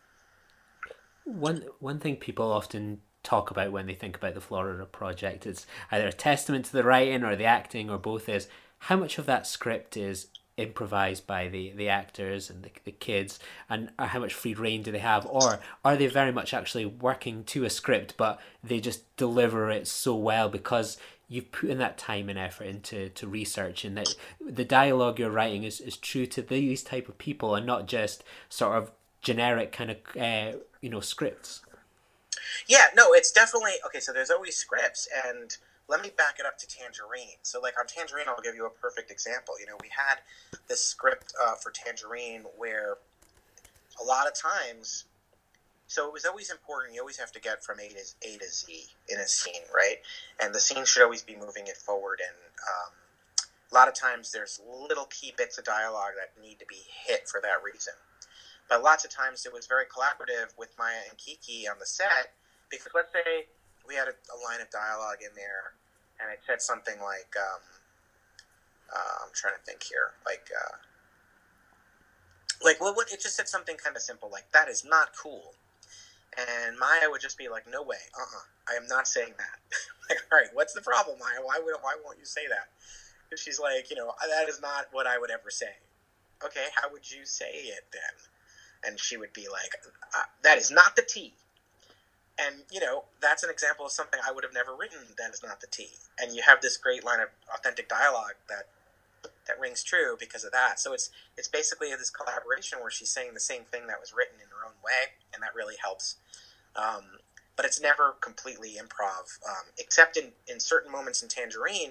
one one thing people often talk about when they think about the Florida Project, it's either a testament to the writing or the acting or both, is how much of that script is improvised by the, the actors and the, the kids, and how much free reign do they have, or are they very much actually working to a script but they just deliver it so well because you've put in that time and effort into to research, and that the dialogue you're writing is, is true to these type of people and not just sort of generic kind of uh, you know scripts? Yeah, no, it's definitely okay. So there's always scripts, and let me back it up to Tangerine. So, like, on Tangerine, I'll give you a perfect example. You know, we had this script uh, for Tangerine where a lot of times, so it was always important. You always have to get from A to A to Z in a scene, right? And the scene should always be moving it forward. And um, a lot of times, there's little key bits of dialogue that need to be hit for that reason. But lots of times, it was very collaborative with Maya and Kiki on the set, because let's say we had a, a line of dialogue in there, and it said something like, um, uh, I'm trying to think here, like, uh, like, well, what, it just said something kind of simple, like, that is not cool. And Maya would just be like, no way, uh-uh, I am not saying that. Like, all right, what's the problem, Maya? Why would, why won't you say that? And she's like, you know, that is not what I would ever say. Okay, how would you say it then? And she would be like, uh, that is not the T. And, you know, that's an example of something I would have never written, that is not the T. And you have this great line of authentic dialogue that that rings true because of that. So it's it's basically this collaboration where she's saying the same thing that was written in her own way, and that really helps. Um, but it's never completely improv, um, except in, in certain moments in Tangerine,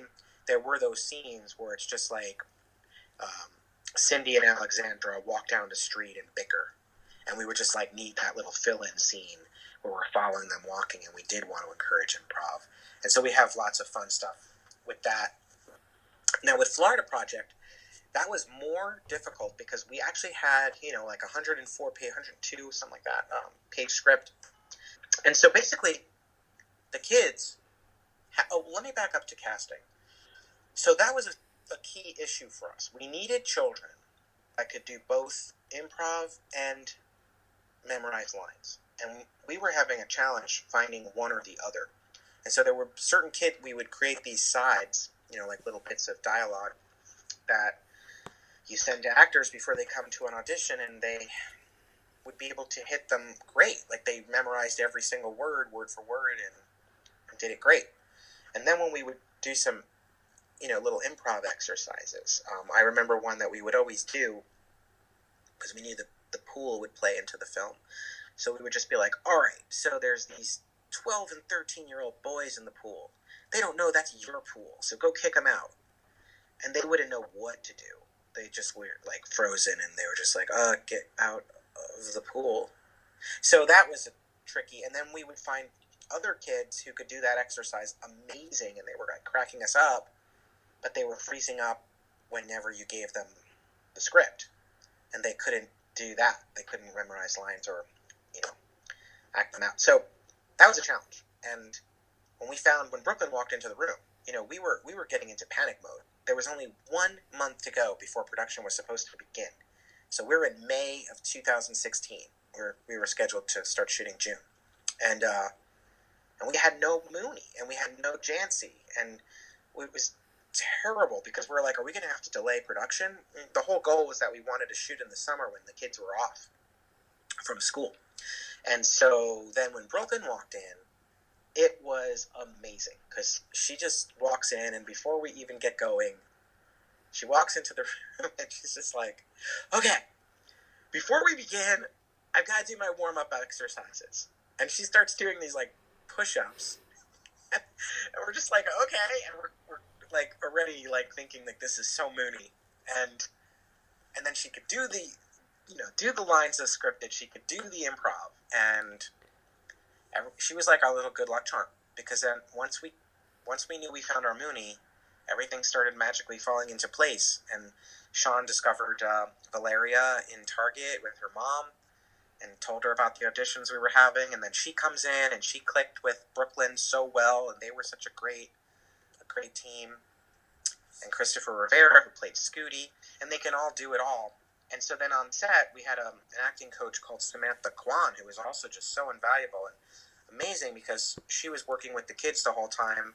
there were those scenes where it's just like um, Cindy and Alexandra walk down the street and bicker, and we would just like need that little fill-in scene where we're following them walking, and we did want to encourage improv. And so we have lots of fun stuff with that. Now with Florida Project, that was more difficult because we actually had, you know, like one hundred four page, one hundred two, something like that, um, page script. And so basically, the kids, ha- oh, let me back up to casting. So that was a, a key issue for us. We needed children that could do both improv and memorize lines. And we were having a challenge finding one or the other. And so there were certain kids, we would create these sides, you know, like little bits of dialogue that you send to actors before they come to an audition, and they would be able to hit them great. Like they memorized every single word, word for word, and, and did it great. And then when we would do some, you know, little improv exercises, um, I remember one that we would always do because we knew the, the pool would play into the film. So we would just be like, all right, so there's these twelve and thirteen year old boys in the pool. They don't know that's your pool, so go kick them out. And they wouldn't know what to do. They just were like frozen, and they were just like, uh, get out of the pool. So that was tricky. And then we would find other kids who could do that exercise amazing, and they were like cracking us up, but they were freezing up whenever you gave them the script, and they couldn't do that. They couldn't memorize lines or, you know, act them out. So that was a challenge. And when we found, when Brooklyn walked into the room, you know, we were we were getting into panic mode. There was only one month to go before production was supposed to begin. So we were in May of two thousand sixteen. We were, we were scheduled to start shooting June. And uh, and we had no Mooney, and we had no Jancy. And it was terrible because we were like, are we going to have to delay production? The whole goal was that we wanted to shoot in the summer when the kids were off from school. And so then when Brooklyn walked in, it was amazing because she just walks in, and before we even get going, she walks into the room and she's just like, okay, before we begin, I've got to do my warm-up exercises. And she starts doing these like push-ups, and we're just like, okay, and we're, we're like already like thinking like this is so Mooney. And and then she could do the, you know, do the lines as scripted. She could do the improv, and she was like our little good luck charm, because then once we once we knew we found our Mooney, everything started magically falling into place. And Sean discovered uh, Valeria in Target with her mom and told her about the auditions we were having, and then she comes in and she clicked with Brooklyn so well, and they were such a great a great team. And Christopher Rivera, who played Scooty, and they can all do it all. And so then on set, we had a, an acting coach called Samantha Kwan, who was also just so invaluable and amazing because she was working with the kids the whole time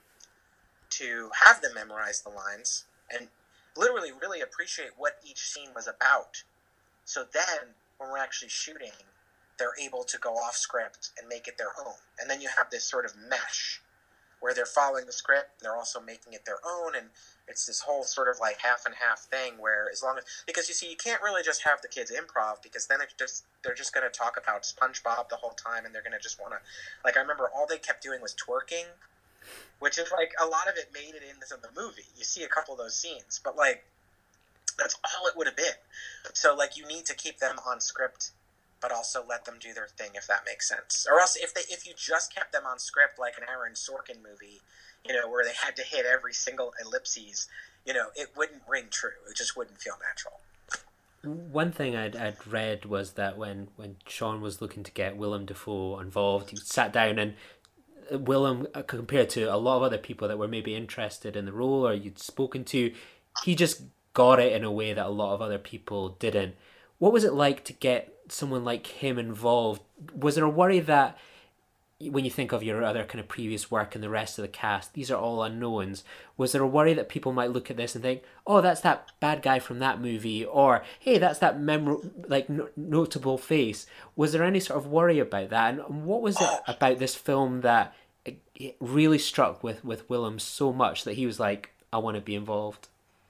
to have them memorize the lines and literally really appreciate what each scene was about. So then, when we're actually shooting, they're able to go off script and make it their own. And then you have this sort of mesh where they're following the script, they're also making it their own, and it's this whole sort of like half and half thing where as long as, because you see, you can't really just have the kids improv because then it's just, they're just going to talk about SpongeBob the whole time, and they're going to just want to, like, I remember all they kept doing was twerking, which is like, a lot of it made it into the movie. You see a couple of those scenes, but like, that's all it would have been. So like, you need to keep them on script, but also let them do their thing, if that makes sense. Or else, if they if you just kept them on script like an Aaron Sorkin movie, you know, where they had to hit every single ellipses, you know, it wouldn't ring true. It just wouldn't feel natural. One thing I'd, I'd read was that when, when Sean was looking to get Willem Dafoe involved, he sat down and Willem, compared to a lot of other people that were maybe interested in the role or you'd spoken to, he just got it in a way that a lot of other people didn't. What was it like to get someone like him involved? Was there a worry that when you think of your other kind of previous work and the rest of the cast, these are all unknowns, was there a worry that people might look at this and think, oh, that's that bad guy from that movie, or hey, that's that memor- like no- notable face? Was there any sort of worry about that? And what was it about this film that it, it really struck with with Willem so much that he was like, I want to be involved?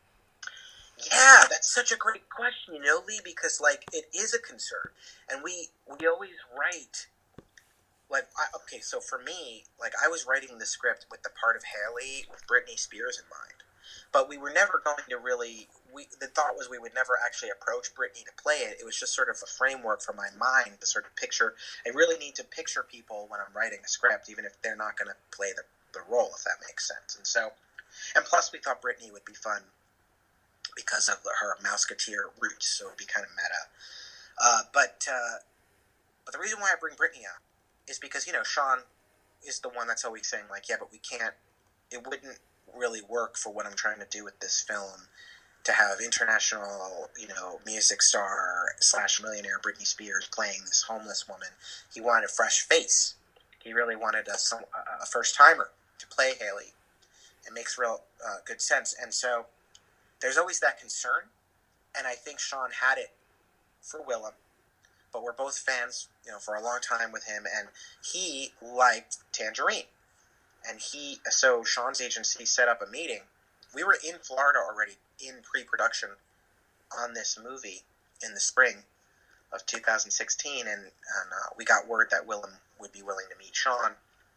Yeah, that's such a great question, you know, Lee, because, like, it is a concern. And we we always write, like, I, okay, so for me, like, I was writing the script with the part of Haley with Britney Spears in mind. but we were never going to really. We the thought was we would never actually approach Brittany to play it. It was just sort of a framework for my mind to sort of picture. I really need to picture people when I'm writing a script, even if they're not going to play the the role, if that makes sense. And so, and plus, we thought Brittany would be fun because of her Mouseketeer roots, so it would be kind of meta. Uh, but uh, but the reason why I bring Brittany up is because, you know, Sean is the one that's always saying, like, yeah, but we can't, it wouldn't really work for what I'm trying to do with this film to have international, you know, music star slash millionaire Britney Spears playing this homeless woman. He wanted a fresh face. He really wanted a, some, a first-timer to play Haley. It makes real uh, good sense. And so there's always that concern, and I think Sean had it for Willem. But we're both fans, you know, for a long time with him, and he liked Tangerine. And he, so Sean's agency set up a meeting. We were in Florida already in pre-production on this movie in the spring of two thousand sixteen, and, and uh, we got word that Willem would be willing to meet Sean.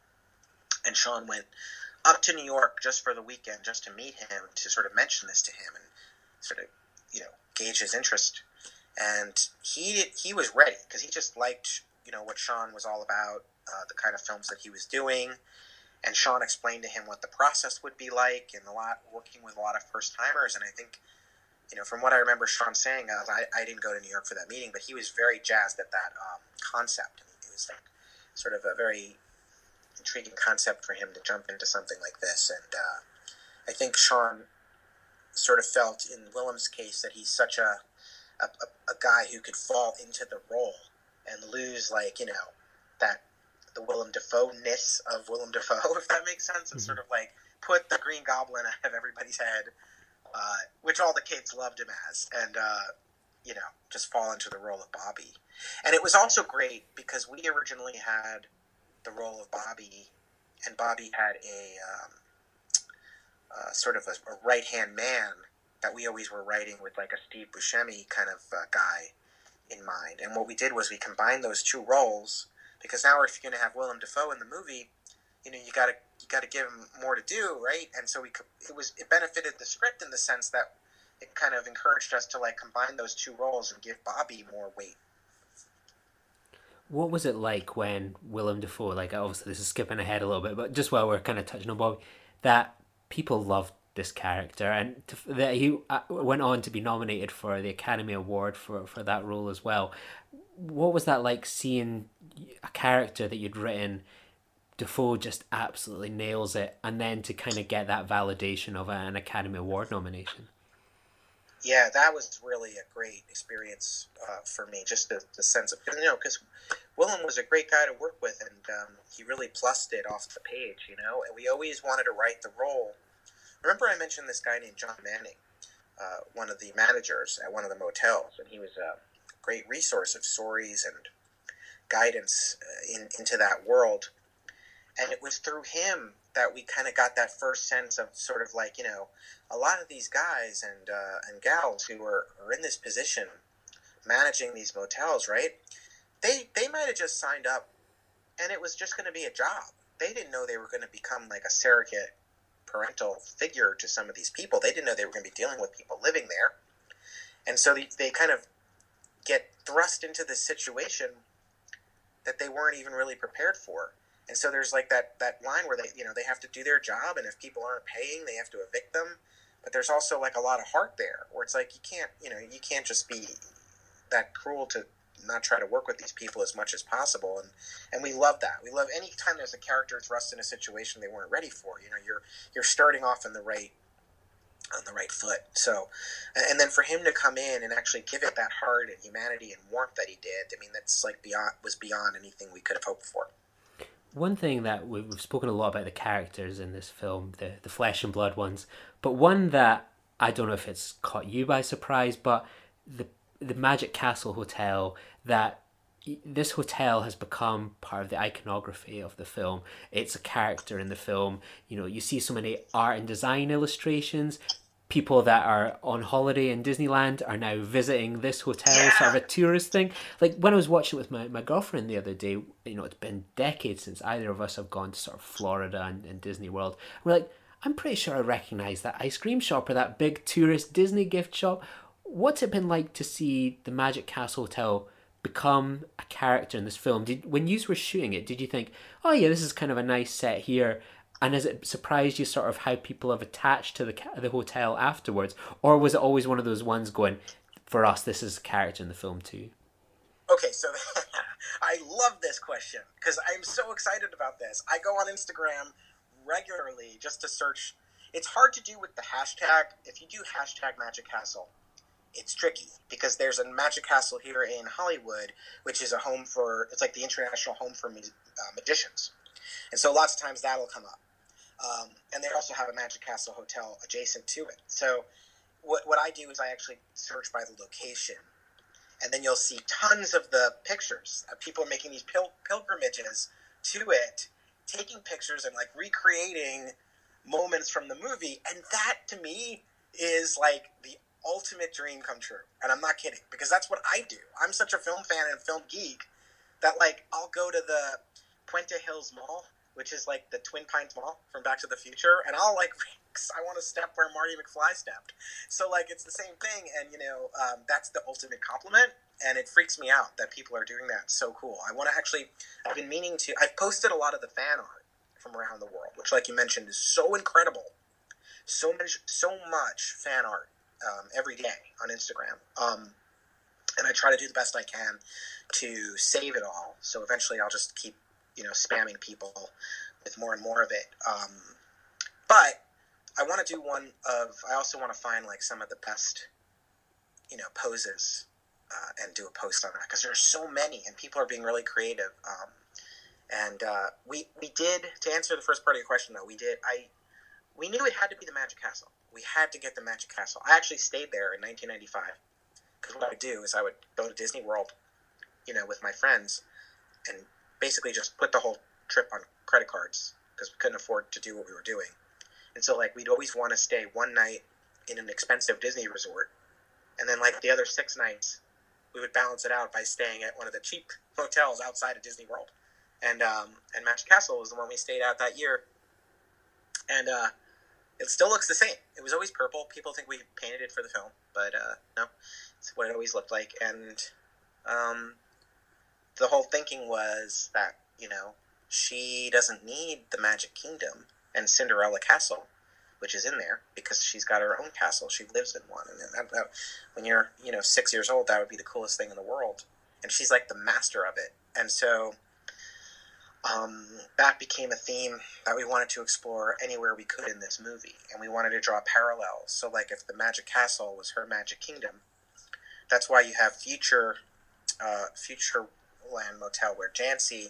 And Sean went up to New York just for the weekend, just to meet him, to sort of mention this to him and sort of, you know, gauge his interest. And he he was ready because he just liked, you know, what Sean was all about, uh, the kind of films that he was doing. And Sean explained to him what the process would be like, and a lot working with a lot of first timers. And I think, you know, from what I remember Sean saying, uh, I I didn't go to New York for that meeting, but he was very jazzed at that um, concept. And it was like sort of a very intriguing concept for him to jump into something like this. And uh, I think Sean sort of felt in Willem's case that he's such a A, a, a guy who could fall into the role and lose, like, you know, that the Willem Dafoe-ness of Willem Dafoe, if that makes sense, and mm-hmm. sort of like put the Green Goblin out of everybody's head, uh, which all the kids loved him as, and uh, you know, just fall into the role of Bobby. And it was also great because we originally had the role of Bobby, and Bobby had a um, uh, sort of a, a right-hand man that we always were writing with, like a Steve Buscemi kind of uh, guy in mind. And what we did was we combined those two roles, because now if you're going to have Willem Dafoe in the movie, you know, you got to you got to give him more to do, right? And so we could, it was it benefited the script in the sense that it kind of encouraged us to like combine those two roles and give Bobby more weight. What was it like when Willem Dafoe, like, obviously this is skipping ahead a little bit, but just while we're kind of touching on Bobby, that people loved this character, and to, that he uh, went on to be nominated for the Academy Award for, for that role as well. What was that like, seeing a character that you'd written, Dafoe just absolutely nails it, and then to kind of get that validation of an Academy Award nomination? Yeah, that was really a great experience uh, for me, just the, the sense of, you know, because Willem was a great guy to work with, and um, he really plussed it off the page, you know, and we always wanted to write the role. Remember I mentioned this guy named John Manning, uh, one of the managers at one of the motels, and he was a great resource of stories and guidance uh, in, into that world. And it was through him that we kind of got that first sense of sort of like, you know, a lot of these guys and uh, and gals who are, are in this position managing these motels, right? They, they might have just signed up and it was just going to be a job. They didn't know they were going to become like a surrogate parental figure to some of these people. They didn't know they were going to be dealing with people living there. And so they, they kind of get thrust into this situation that they weren't even really prepared for. And so there's like that, that line where they, you know, they have to do their job, and if people aren't paying, they have to evict them. But there's also like a lot of heart there where it's like, you can't, you know, you can't just be that cruel to not try to work with these people as much as possible. And, and we love that. We love any time there's a character thrust in a situation they weren't ready for. You know, you're, you're starting off in the right, on the right foot. So, and then for him to come in and actually give it that heart and humanity and warmth that he did, I mean, that's like beyond, was beyond anything we could have hoped for. One thing that we've, we've spoken a lot about the characters in this film, the, the flesh and blood ones, but one that I don't know if it's caught you by surprise, but the the Magic Castle Hotel, that this hotel has become part of the iconography of the film. It's a character in the film. You know, you see so many art and design illustrations. People that are on holiday in Disneyland are now visiting this hotel, yeah. sort of a tourist thing. Like when I was watching it with my, my girlfriend the other day, you know, it's been decades since either of us have gone to sort of Florida and, and Disney World. We're like, I'm pretty sure I recognise that ice cream shop or that big tourist Disney gift shop. What's it been like to see the Magic Castle Hotel become a character in this film? Did when you were shooting it, did you think, oh yeah, this is kind of a nice set here? And has it surprised you sort of how people have attached to the the hotel afterwards, or was it always one of those ones going, for us, this is a character in the film too? Okay, so I love this question because I'm so excited about this. I go on Instagram regularly just to search. It's hard to do with the hashtag. If you do hashtag Magic Castle, it's tricky because there's a Magic Castle here in Hollywood, which is a home for, it's like the international home for uh, magicians. And so lots of times that'll come up. Um, and they also have a Magic Castle hotel adjacent to it. So what, what I do is I actually search by the location. And then you'll see tons of the pictures. Uh, people are making these pil- pilgrimages to it, taking pictures and like recreating moments from the movie. And that to me is like the ultimate dream come true. And I'm not kidding, because that's what I do. I'm such a film fan and film geek that like I'll go to the Puente Hills Mall, which is like the Twin Pines Mall from Back to the Future, and I'll like, I want to step where Marty McFly stepped. So like it's the same thing, and you know um, that's the ultimate compliment, and it freaks me out that people are doing that. It's so cool. I want to actually, I've been meaning to. I've posted a lot of the fan art from around the world, which, like you mentioned, is so incredible. So much, so much fan art um, every day on Instagram, um, and I try to do the best I can to save it all. So eventually, I'll just keep, you know, spamming people with more and more of it. Um, but I want to do one of, I also want to find like some of the best, you know, poses uh, and do a post on that, because there's so many and people are being really creative. Um, and uh, we we did, to answer the first part of your question though, we did, I we knew it had to be the Magic Castle. We had to get the Magic Castle. I actually stayed there in nineteen ninety-five, because what I would do is I would go to Disney World, you know, with my friends, and basically just put the whole trip on credit cards because we couldn't afford to do what we were doing. And so like we'd always want to stay one night in an expensive Disney resort, and then like the other six nights we would balance it out by staying at one of the cheap hotels outside of Disney World. And um, and Magic Castle was the one we stayed at that year. And uh, it still looks the same. It was always purple. People think we painted it for the film, but uh, no, it's what it always looked like. And um, the whole thinking was that, you know, she doesn't need the Magic Kingdom and Cinderella Castle, which is in there, because she's got her own castle. She lives in one. And that, that, when you're, you know, six years old, that would be the coolest thing in the world. And she's like the master of it. And so um, that became a theme that we wanted to explore anywhere we could in this movie. And we wanted to draw parallels. So, like, if the Magic Castle was her Magic Kingdom, that's why you have future, uh, future Land Motel where Jancy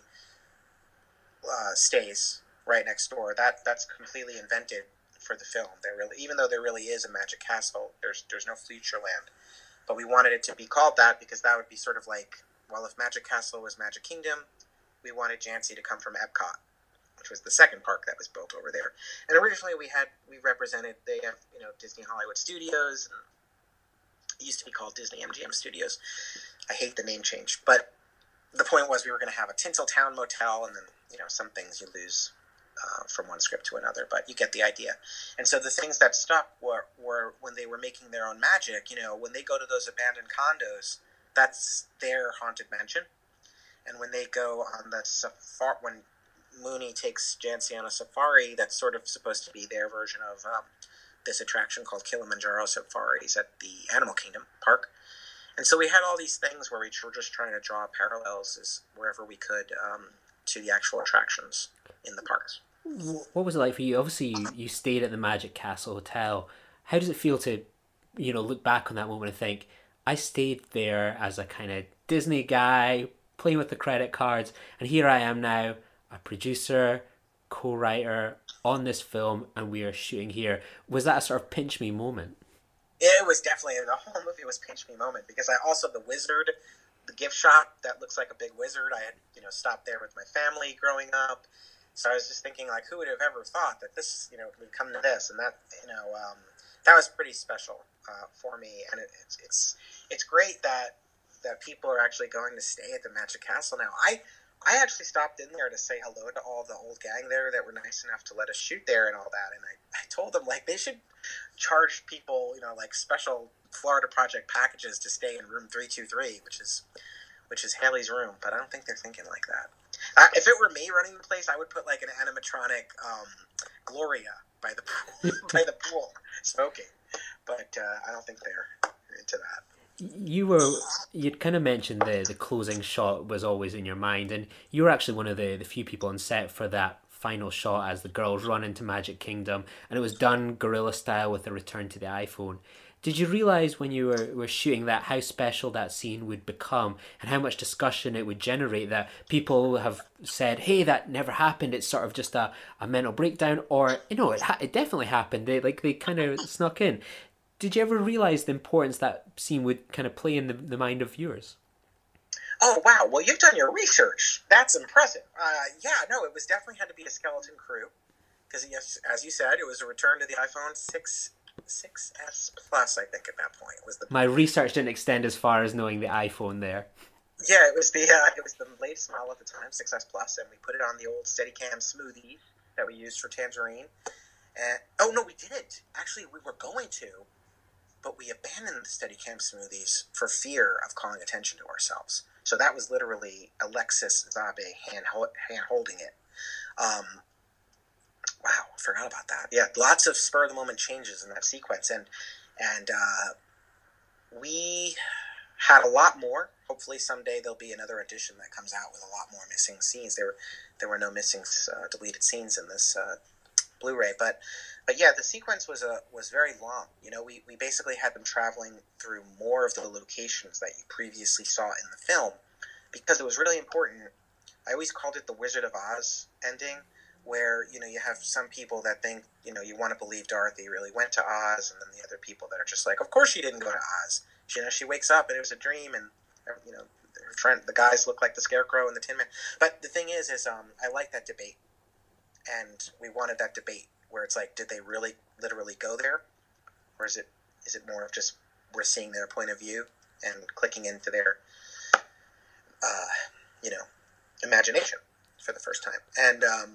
uh, stays right next door. That that's completely invented for the film. There really, even though there really is a Magic Castle, there's there's no Futureland. But we wanted it to be called that because that would be sort of like, well, if Magic Castle was Magic Kingdom, we wanted Jancy to come from Epcot, which was the second park that was built over there. And originally we had we represented they have you know Disney Hollywood Studios, and it used to be called Disney M G M Studios. I hate the name change, but the point was we were going to have a Tinseltown Motel, and then, you know, some things you lose uh, from one script to another, but you get the idea. And so the things that stuck were, were when they were making their own magic, you know, when they go to those abandoned condos, that's their haunted mansion. And when they go on the safari, when Mooney takes Jancy on a safari, that's sort of supposed to be their version of um, this attraction called Kilimanjaro Safaris at the Animal Kingdom Park. And so we had all these things where we were just trying to draw parallels as wherever we could um, to the actual attractions in the parks. What was it like for you? Obviously, you, you stayed at the Magic Castle Hotel. How does it feel to, you know, look back on that moment and think, I stayed there as a kind of Disney guy, playing with the credit cards, and here I am now, a producer, co-writer on this film, and we are shooting here. Was that a sort of pinch me moment? It was definitely, the whole movie was pinch me moment, because I also, the wizard, the gift shop that looks like a big wizard, I had, you know, stopped there with my family growing up. So I was just thinking, like, who would have ever thought that this, you know, would come to this? And that, you know, um, that was pretty special uh, for me. And it, it's, it's, it's great that, that people are actually going to stay at the Magic Castle now. I, I actually stopped in there to say hello to all the old gang there that were nice enough to let us shoot there and all that. And I, I told them, like, they should charge people, you know, like special Florida Project packages to stay in room three two three, which is which is Haley's room. But I don't think they're thinking like that. Uh, if it were me running the place, I would put like an animatronic um, Gloria by the pool, by the pool smoking. But uh, I don't think they're into that. You were you'd kind of mentioned the the closing shot was always in your mind, and you were actually one of the the few people on set for that final shot as the girls run into Magic Kingdom, and it was done guerrilla style with a return to the iPhone. Did you realize when you were, were shooting that how special that scene would become and how much discussion it would generate, that people have said, hey, that never happened, it's sort of just a, a mental breakdown, or you know, it, ha- it definitely happened, they like they kind of snuck in. Did you ever realize the importance that scene would kind of play in the, the mind of viewers? Oh, wow. Well, you've done your research. That's impressive. Uh, yeah, no, it was definitely had to be a skeleton crew. Because, yes, as you said, it was a return to the iPhone six, six S Plus, I think, at that point. Was the My research didn't extend as far as knowing the iPhone there. Yeah, it was the uh, it was the latest model at the time, six S Plus, and we put it on the old Steadicam Smoothies that we used for Tangerine. And, oh, no, we didn't. Actually, we were going to. But we abandoned the Steadicam Smoothies for fear of calling attention to ourselves. So that was literally Alexis Zabe hand, hand holding it. Um, wow, I forgot about that. Yeah, lots of spur-of-the-moment changes in that sequence. And, and uh, we had a lot more. Hopefully someday there'll be another edition that comes out with a lot more missing scenes. There, there were no missing uh, deleted scenes in this uh, Blu-ray, but but yeah, the sequence was a was very long. You know, we, we basically had them traveling through more of the locations that you previously saw in the film, because it was really important. I always called it the Wizard of Oz ending, where, you know, you have some people that think, you know, you want to believe Dorothy really went to Oz, and then the other people that are just like, of course she didn't go to Oz. You know, she wakes up and it was a dream, and you know, her friend, the guys look like the Scarecrow and the Tin Man. But the thing is, is um, I like that debate. And we wanted that debate where it's like, did they really literally go there? Or is it is it more of just we're seeing their point of view and clicking into their, uh, you know, imagination for the first time? And um,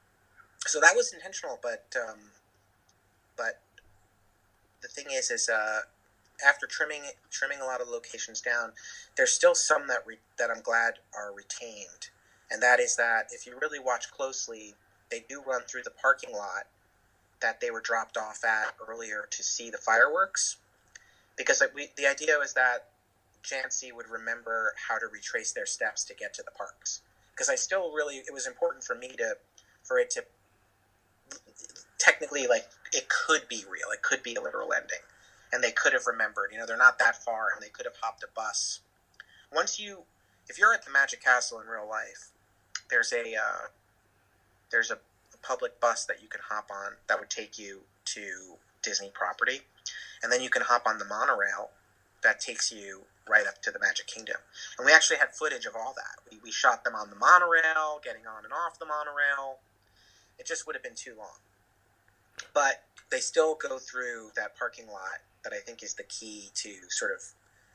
so that was intentional, but um, but the thing is, is uh, after trimming trimming a lot of the locations down, there's still some that re- that I'm glad are retained, and that is that if you really watch closely, they do run through the parking lot that they were dropped off at earlier to see the fireworks, because like, we, the idea was that Jancy would remember how to retrace their steps to get to the parks. Because I still really, it was important for me to, for it to, technically, like, it could be real. It could be a literal ending. And they could have remembered, you know, they're not that far, and they could have hopped a bus. Once you, if you're at the Magic Castle in real life, there's a, uh, there's a public bus that you can hop on that would take you to Disney property, and then you can hop on the monorail that takes you right up to the Magic Kingdom. And we actually had footage of all that. We, we shot them on the monorail, getting on and off the monorail. It just would have been too long. But they still go through that parking lot that I think is the key to sort of,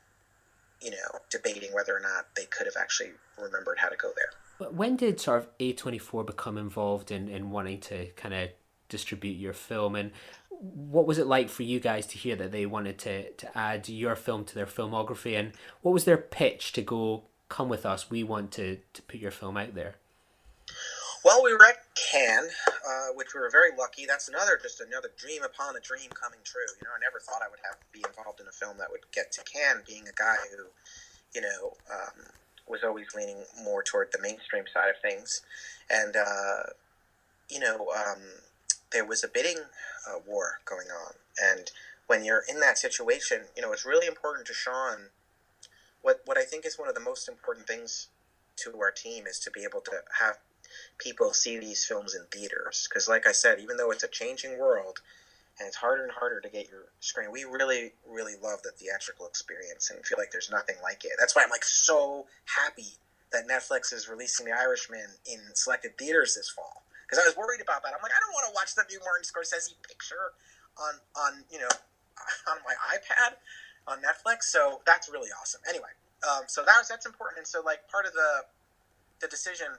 you know, debating whether or not they could have actually remembered how to go there. When did sort of A twenty-four become involved in, in wanting to kind of distribute your film, and what was it like for you guys to hear that they wanted to, to add your film to their filmography, and what was their pitch to go, come with us, we want to, to put your film out there? Well, we were at Cannes, uh, which we were very lucky. That's another, just another dream upon a dream coming true. You know, I never thought I would have to be involved in a film that would get to Cannes, being a guy who, you know, um, was always leaning more toward the mainstream side of things. And, uh, you know, um, there was a bidding uh, war going on. And when you're in that situation, you know, it's really important to Sean. What, what I think is one of the most important things to our team is to be able to have people see these films in theaters. Because like I said, even though it's a changing world, and it's harder and harder to get your screen, we really, really love the theatrical experience and feel like there's nothing like it. That's why I'm like so happy that Netflix is releasing The Irishman in selected theaters this fall. Because I was worried about that. I'm like, I don't want to watch the new Martin Scorsese picture on, on you know, on my iPad on Netflix. So that's really awesome. Anyway, um, so that was, that's important. And so like part of the the decision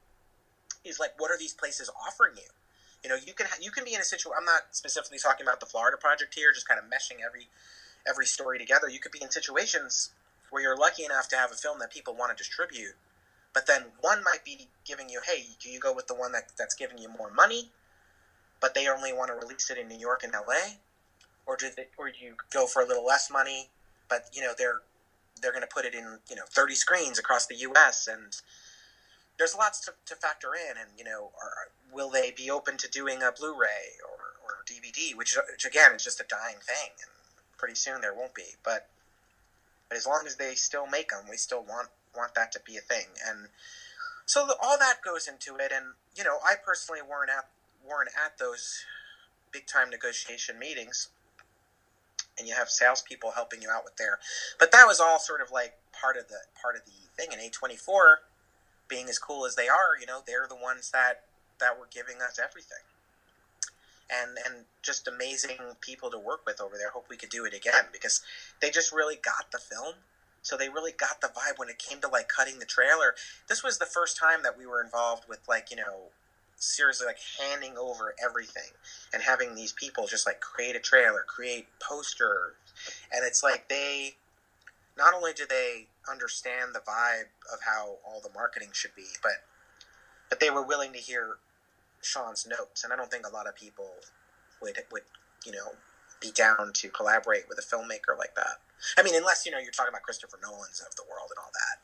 is like, what are these places offering you? You know, you can you can be in a situation. I'm not specifically talking about the Florida project here, just kind of meshing every every story together. You could be in situations where you're lucky enough to have a film that people want to distribute, but then one might be giving you, hey, do you go with the one that that's giving you more money, but they only want to release it in New York and L A, or do they, or do you go for a little less money, but you know they're they're going to put it in, you know, thirty screens across the U S, and there's lots to, to factor in. And, you know, are, will they be open to doing a Blu-ray or, or D V D, which, which again is just a dying thing, and pretty soon there won't be. But, but as long as they still make them, we still want want that to be a thing. And so the, all that goes into it. And, you know, I personally weren't at weren't at those big time negotiation meetings, and you have salespeople helping you out with there. But that was all sort of like part of the part of the thing. And A twenty-four, being as cool as they are, you know, they're the ones that, that were giving us everything. And and just amazing people to work with over there. Hope we could do it again, because they just really got the film. So they really got the vibe when it came to like cutting the trailer. This was the first time that we were involved with, like, you know, seriously like handing over everything and having these people just like create a trailer, create posters. And it's like they not only do they understand the vibe of how all the marketing should be, but but they were willing to hear Sean's notes. And I don't think a lot of people would would you know be down to collaborate with a filmmaker like that. I mean, unless, you know, you're talking about Christopher Nolan's of the world and all that.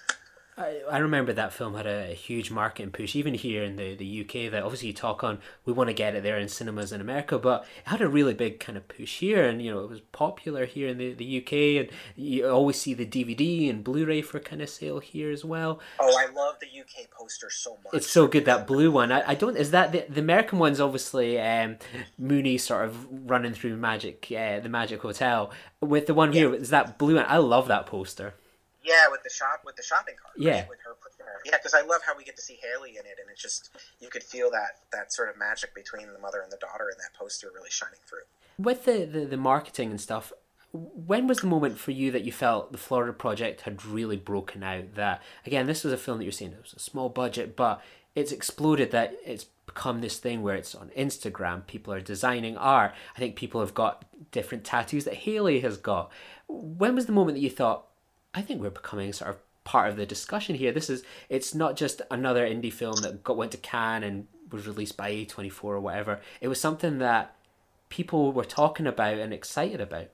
I, I remember that film had a, a huge marketing push, even here in the, the U K, that obviously you talk on, we want to get it there in cinemas in America, but it had a really big kind of push here, and, you know, it was popular here in the, the U K, and you always see the D V D and Blu-ray for kind of sale here as well. Oh, I love the U K poster so much. It's so good, that blue one. I, I don't, is that, the, the American one's obviously um, Mooney sort of running through Magic, uh, the Magic Hotel. With the one yeah. here, is that blue one? I love that poster. Yeah, with the shop, with the shopping cart. Yeah, right? With her, yeah, because I love how we get to see Haley in it, and it's just, you could feel that that sort of magic between the mother and the daughter, and that poster really shining through. With the, the, the marketing and stuff, when was the moment for you that you felt the Florida project had really broken out? That, again, this was a film that you're saying it was a small budget, but it's exploded, that it's become this thing where it's on Instagram, people are designing art. I think people have got different tattoos that Haley has got. When was the moment that you thought, I think we're becoming sort of part of the discussion here? This is, it's not just another indie film that got went to Cannes and was released by A twenty-four or whatever. It was something that people were talking about and excited about.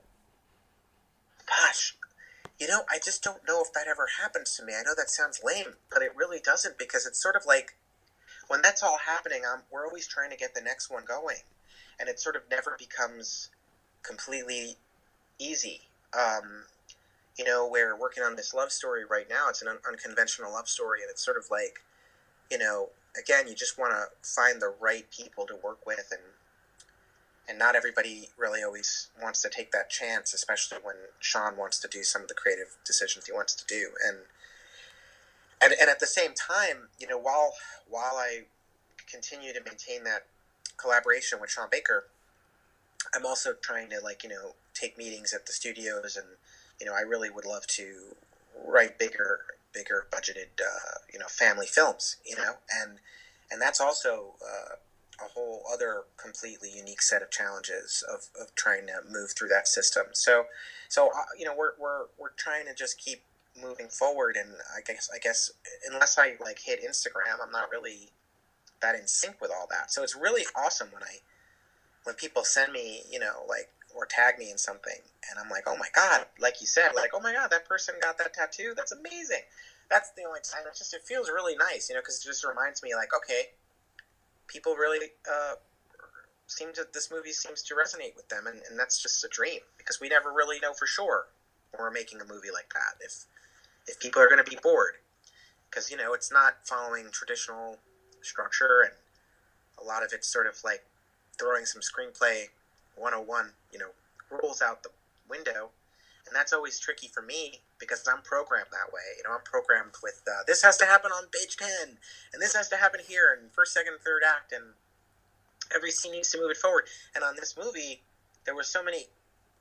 Gosh, you know, I just don't know if that ever happens to me. I know that sounds lame, but it really doesn't, because it's sort of like, when that's all happening, I'm, we're always trying to get the next one going, and it sort of never becomes completely easy. Um, you know, we're working on this love story right now. It's an un- unconventional love story, and it's sort of like, you know, again, you just want to find the right people to work with, and and not everybody really always wants to take that chance, especially when Sean wants to do some of the creative decisions he wants to do. And and and at the same time, you know, while while I continue to maintain that collaboration with Sean Baker, I'm also trying to, like, you know, take meetings at the studios, and you know, I really would love to write bigger, bigger budgeted, uh, you know, family films, you know, and and that's also uh, a whole other completely unique set of challenges of, of trying to move through that system. So, so uh, you know, we're we're we're trying to just keep moving forward, and I guess I guess unless I like hit Instagram, I'm not really that in sync with all that. So it's really awesome when I when people send me, you know, like, or tag me in something, and I'm like, oh my god, like you said, like, oh my god, that person got that tattoo, that's amazing. That's the only time. It's just, it feels really nice, you know, because it just reminds me, like, okay, people really uh, seem to, this movie seems to resonate with them, and, and that's just a dream, because we never really know for sure when we're making a movie like that, if if people are going to be bored, because, you know, it's not following traditional structure, and a lot of it's sort of like throwing some screenplay one oh one, you know, rules out the window. And that's always tricky for me, because I'm programmed that way. You know, I'm programmed with, uh, this has to happen on page ten, and this has to happen here, and first, second, third act, and every scene needs to move it forward. And on this movie, there were so many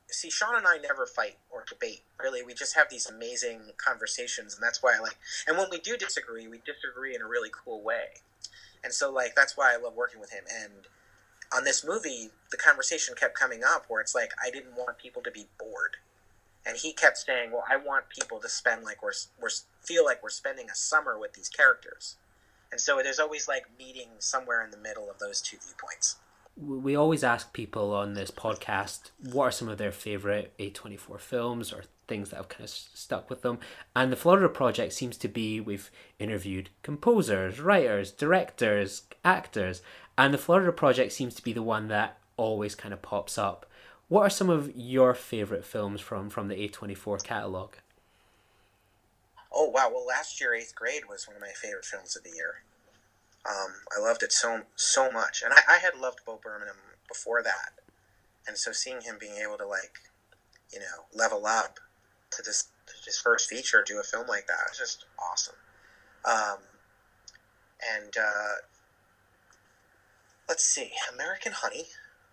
see, Sean and I never fight or debate. Really, we just have these amazing conversations, and that's why I like. And when we do disagree, we disagree in a really cool way. And so, like, that's why I love working with him. And on this movie, the conversation kept coming up where it's like I didn't want people to be bored, and he kept saying, "Well, I want people to spend like we're we're feel like we're spending a summer with these characters." And so there's always like meeting somewhere in the middle of those two viewpoints. We always ask people on this podcast what are some of their favourite A twenty-four films or things that have kind of stuck with them. And the Florida Project seems to be, we've interviewed composers, writers, directors, actors, and the Florida Project seems to be the one that always kind of pops up. What are some of your favourite films from, from the A twenty-four catalogue? Oh, wow. Well, last year, eighth grade was one of my favorite films of the year. Um, I loved it so so much, and I, I had loved Bo Burnham before that, and so seeing him being able to like, you know, level up to this his first feature, do a film like that, was just awesome. Um, and uh, let's see, American Honey,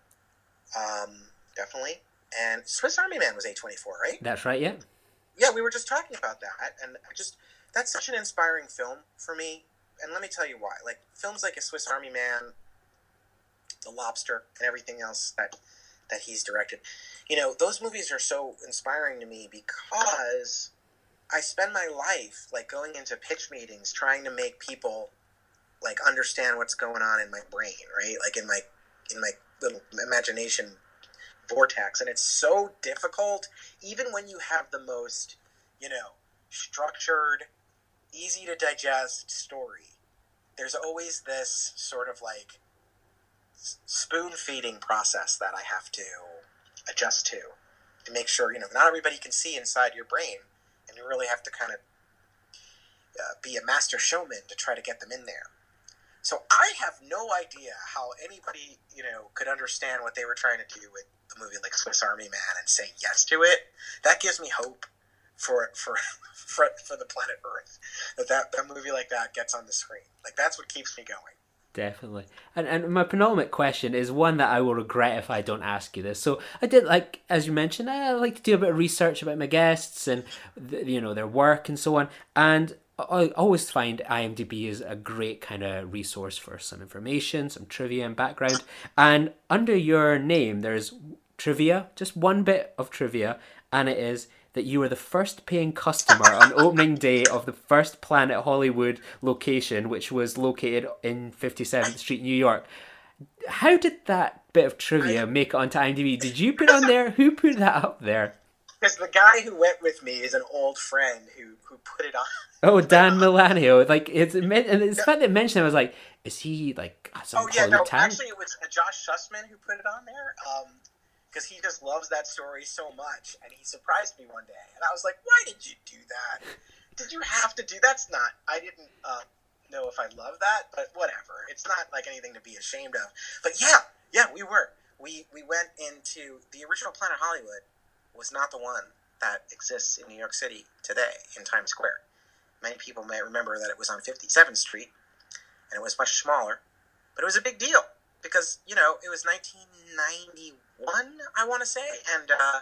um, definitely, and Swiss Army Man was A twenty-four, right? That's right, yeah. Yeah, we were just talking about that, and I just that's such an inspiring film for me. And let me tell you why. Like, films like A Swiss Army Man, The Lobster, and everything else that that he's directed, you know, those movies are so inspiring to me because I spend my life, like, going into pitch meetings trying to make people, like, understand what's going on in my brain, right? Like, in my, in my little imagination vortex. And it's so difficult, even when you have the most, you know, structured, easy to digest story. There's always this sort of like spoon feeding process that I have to adjust to to make sure, you know, not everybody can see inside your brain, and you really have to kind of uh, be a master showman to try to get them in there. So I have no idea how anybody, you know, could understand what they were trying to do with the movie like Swiss Army Man and say yes to it. That gives me hope for for for, for the planet Earth, that, that that movie like that gets on the screen. Like, that's what keeps me going. Definitely. And and my penultimate question is one that I will regret if I don't ask you this. So I did, like, as you mentioned, I like to do a bit of research about my guests and, the, you know, their work and so on. And I always find IMDb is a great kind of resource for some information, some trivia and background. And under your name, there's trivia, just one bit of trivia, and it is that you were the first paying customer on opening day of the first Planet Hollywood location, which was located in fifty-seventh Street, New York. How did that bit of trivia make it onto IMDb? Did you put it on there? Who put that up there? Because the guy who went with me is an old friend who, who put it on. Oh, Dan Milanio. Like, it's, and it's the fact that it mentioned it, I was like, is he like some Oh, yeah, Hollywood no, talent? actually it was uh, Josh Sussman who put it on there. Um, because he just loves that story so much, and he surprised me one day, and I was like, why did you do that? Did you have to do that's not I didn't uh, know if I love that, but whatever, it's not like anything to be ashamed of. But yeah yeah we were we we went into the original Planet Hollywood was not the one that exists in New York City today in Times Square. Many people may remember that it was on fifty-seventh Street, and it was much smaller, but it was a big deal because, you know, it was nineteen ninety-one, I want to say, and uh,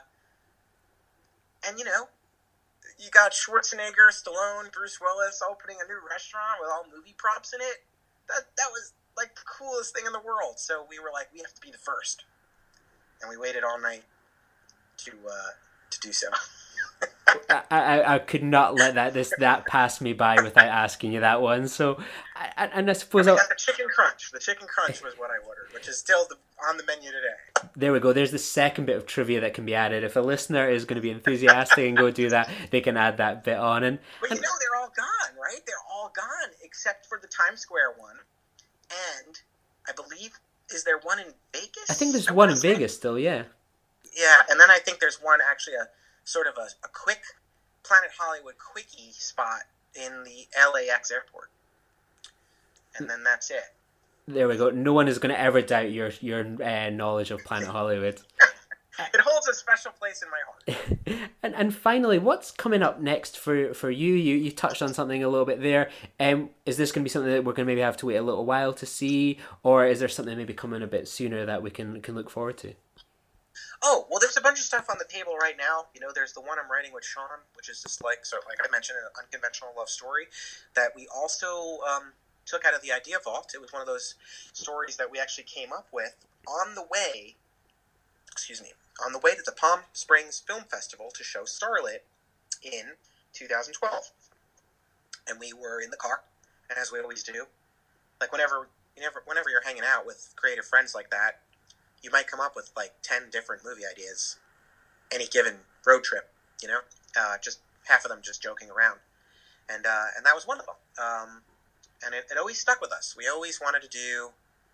and you know, you got Schwarzenegger, Stallone, Bruce Willis opening a new restaurant with all movie props in it. That that was like the coolest thing in the world. So we were like, we have to be the first, and we waited all night to uh, to do so. I, I I could not let that this that pass me by without asking you that one. So, I, and I suppose I I'll, got the chicken crunch. The chicken crunch was what I ordered, which is still the, on the menu today. there we go. There's the second bit of trivia that can be added. If a listener is going to be enthusiastic and go do that, they can add that bit on. And But you and, know, they're all gone, right? They're all gone except for the Times Square one, and I believe is there one in Vegas? I think there's I one wanna in say. Vegas still. Yeah. Yeah, and then I think there's one actually a sort of a, a quick Planet Hollywood quickie spot in the L A X airport, and then that's it. There we go. No one is going to ever doubt your your uh, knowledge of Planet Hollywood. It holds a special place in my heart. and and finally, what's coming up next for, for you? You you touched on something a little bit there. Um, is this going to be something that we're going to maybe have to wait a little while to see, or is there something maybe coming a bit sooner that we can can look forward to? Oh, well, there's a bunch of stuff on the table right now. You know, there's the one I'm writing with Sean, which is just like, so like I mentioned, an unconventional love story that we also um, took out of the Idea Vault. It was one of those stories that we actually came up with on the way, excuse me, on the way to the Palm Springs Film Festival to show Starlit in two thousand twelve. And we were in the car, and as we always do, like whenever, whenever, whenever you're hanging out with creative friends like that, you might come up with like ten different movie ideas any given road trip, you know, uh, just half of them just joking around. And uh, and that was one of them. Um, and it, it always stuck with us. We always wanted to do,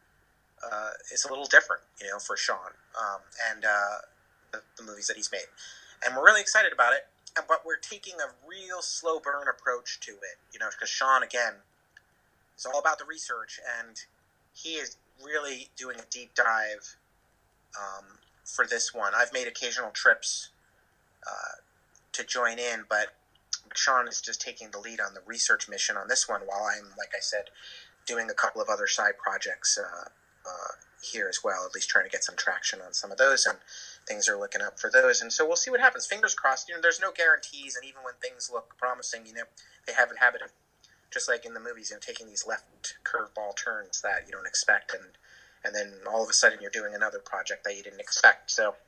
uh, it's a little different, you know, for Sean um, and uh, the, the movies that he's made. And we're really excited about it. And, but we're taking a real slow burn approach to it, you know, because Sean, again, is all about the research, and he is really doing a deep dive Um, for this one. I've made occasional trips uh, to join in, but Sean is just taking the lead on the research mission on this one, while I'm, like I said, doing a couple of other side projects uh, uh, here as well, at least trying to get some traction on some of those, and things are looking up for those. And so we'll see what happens. Fingers crossed. You know, there's no guarantees, and even when things look promising, you know, they have a habit of, just like in the movies, you know, taking these left curveball turns that you don't expect, and and then all of a sudden you're doing another project that you didn't expect. So,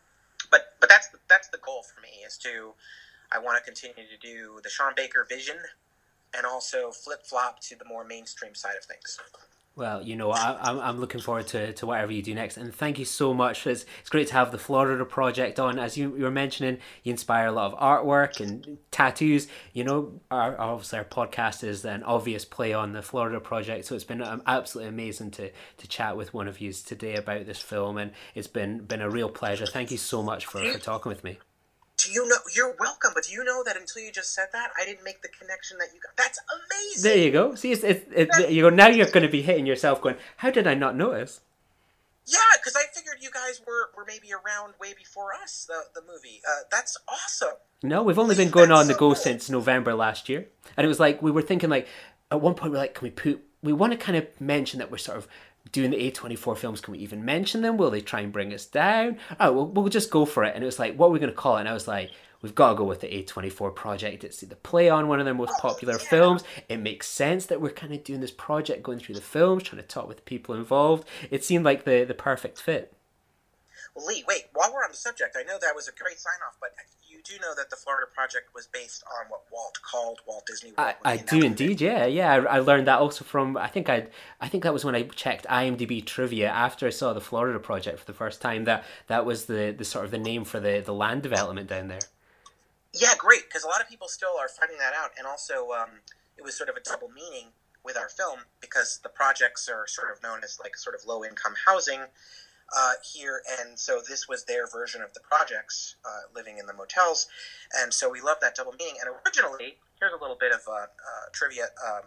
but but that's the, that's the goal for me, is to, I want to continue to do the Sean Baker vision, and also flip flop to the more mainstream side of things. Well, you know, I, I'm I'm looking forward to, to whatever you do next, and thank you so much. It's it's great to have the Florida Project on. As you, you were mentioning, you inspire a lot of artwork and tattoos. You know, our obviously our podcast is an obvious play on the Florida Project, so it's been um, absolutely amazing to to chat with one of you today about this film, and it's been been a real pleasure. Thank you so much for, for talking with me. Do you know, you're welcome, but do you know that until you just said that, I didn't make the connection that you got? That's amazing. There you go. See, it's, it's, it, you go, now you're going to be hitting yourself going, how did I not notice? Yeah, because I figured you guys were, were maybe around way before us, the, the movie. Uh, that's awesome. No, we've only been going That's on the so go cool. since November last year. And it was like, we were thinking like, at one point we we're like, can we put, we want to kind of mention that we're sort of doing the A twenty-four films. Can we even mention them? Will they try and bring us down? Oh, we'll, we'll just go for it. And it was like, what are we going to call it? And I was like, we've got to go with the A twenty-four Project. It's the play on one of their most popular yeah. films. It makes sense that we're kind of doing this project, going through the films, trying to talk with the people involved. It seemed like the, the perfect fit. Well, Lee, wait, while we're on the subject, I know that was a great sign-off, but you do know that the Florida Project was based on what Walt called Walt Disney World. I, I do indeed, yeah, yeah. I, I learned that also from, I think I I think that was when I checked IMDb trivia after I saw the Florida Project for the first time, that that was the, the sort of the name for the, the land development down there. Yeah, great, because a lot of people still are finding that out, and also um, it was sort of a double meaning with our film, because the projects are sort of known as like sort of low-income housing uh, here, and so this was their version of the projects, uh, living in the motels, and so we love that double meaning. And originally, here's a little bit of uh, uh, trivia, um,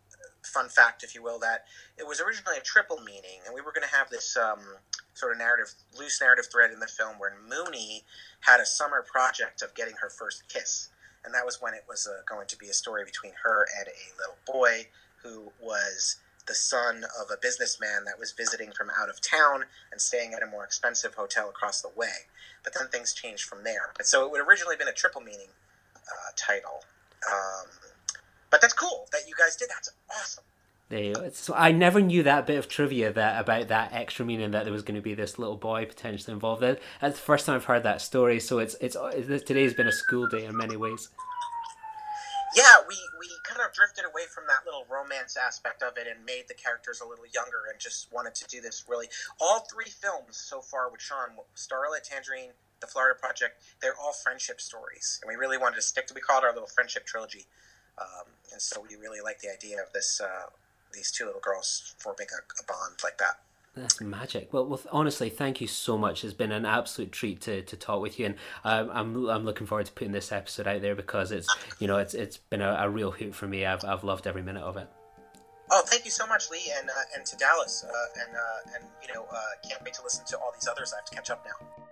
fun fact, if you will, that it was originally a triple meaning, and we were going to have this um, sort of narrative, loose narrative thread in the film where Mooney had a summer project of getting her first kiss, and that was when it was uh, going to be a story between her and a little boy who was the son of a businessman that was visiting from out of town and staying at a more expensive hotel across the way. But then things changed from there. But so it would originally been a triple meaning uh, title. Um, but that's cool that you guys did. That's awesome. There you go. So I never knew that bit of trivia that about that extra meaning that there was going to be this little boy potentially involved. That's the first time I've heard that story. So it's it's, it's today's been a school day in many ways. Yeah, we, we kind of drifted away from that little romance aspect of it and made the characters a little younger and just wanted to do this really. All three films so far with Sean, Starlit, Tangerine, The Florida Project, they're all friendship stories. And we really wanted to stick to, we called it our little friendship trilogy. Um, and so we really like the idea of this, uh, these two little girls forming a, a bond like that. That's magic. Well, well, honestly, thank you so much. It's been an absolute treat to, to talk with you, and um, I'm I'm looking forward to putting this episode out there because it's you know it's it's been a, a real hoot for me. I've I've loved every minute of it. Oh, thank you so much, Lee, and uh, and to Dallas, uh, and uh, and you know uh, can't wait to listen to all these others. I have to catch up now.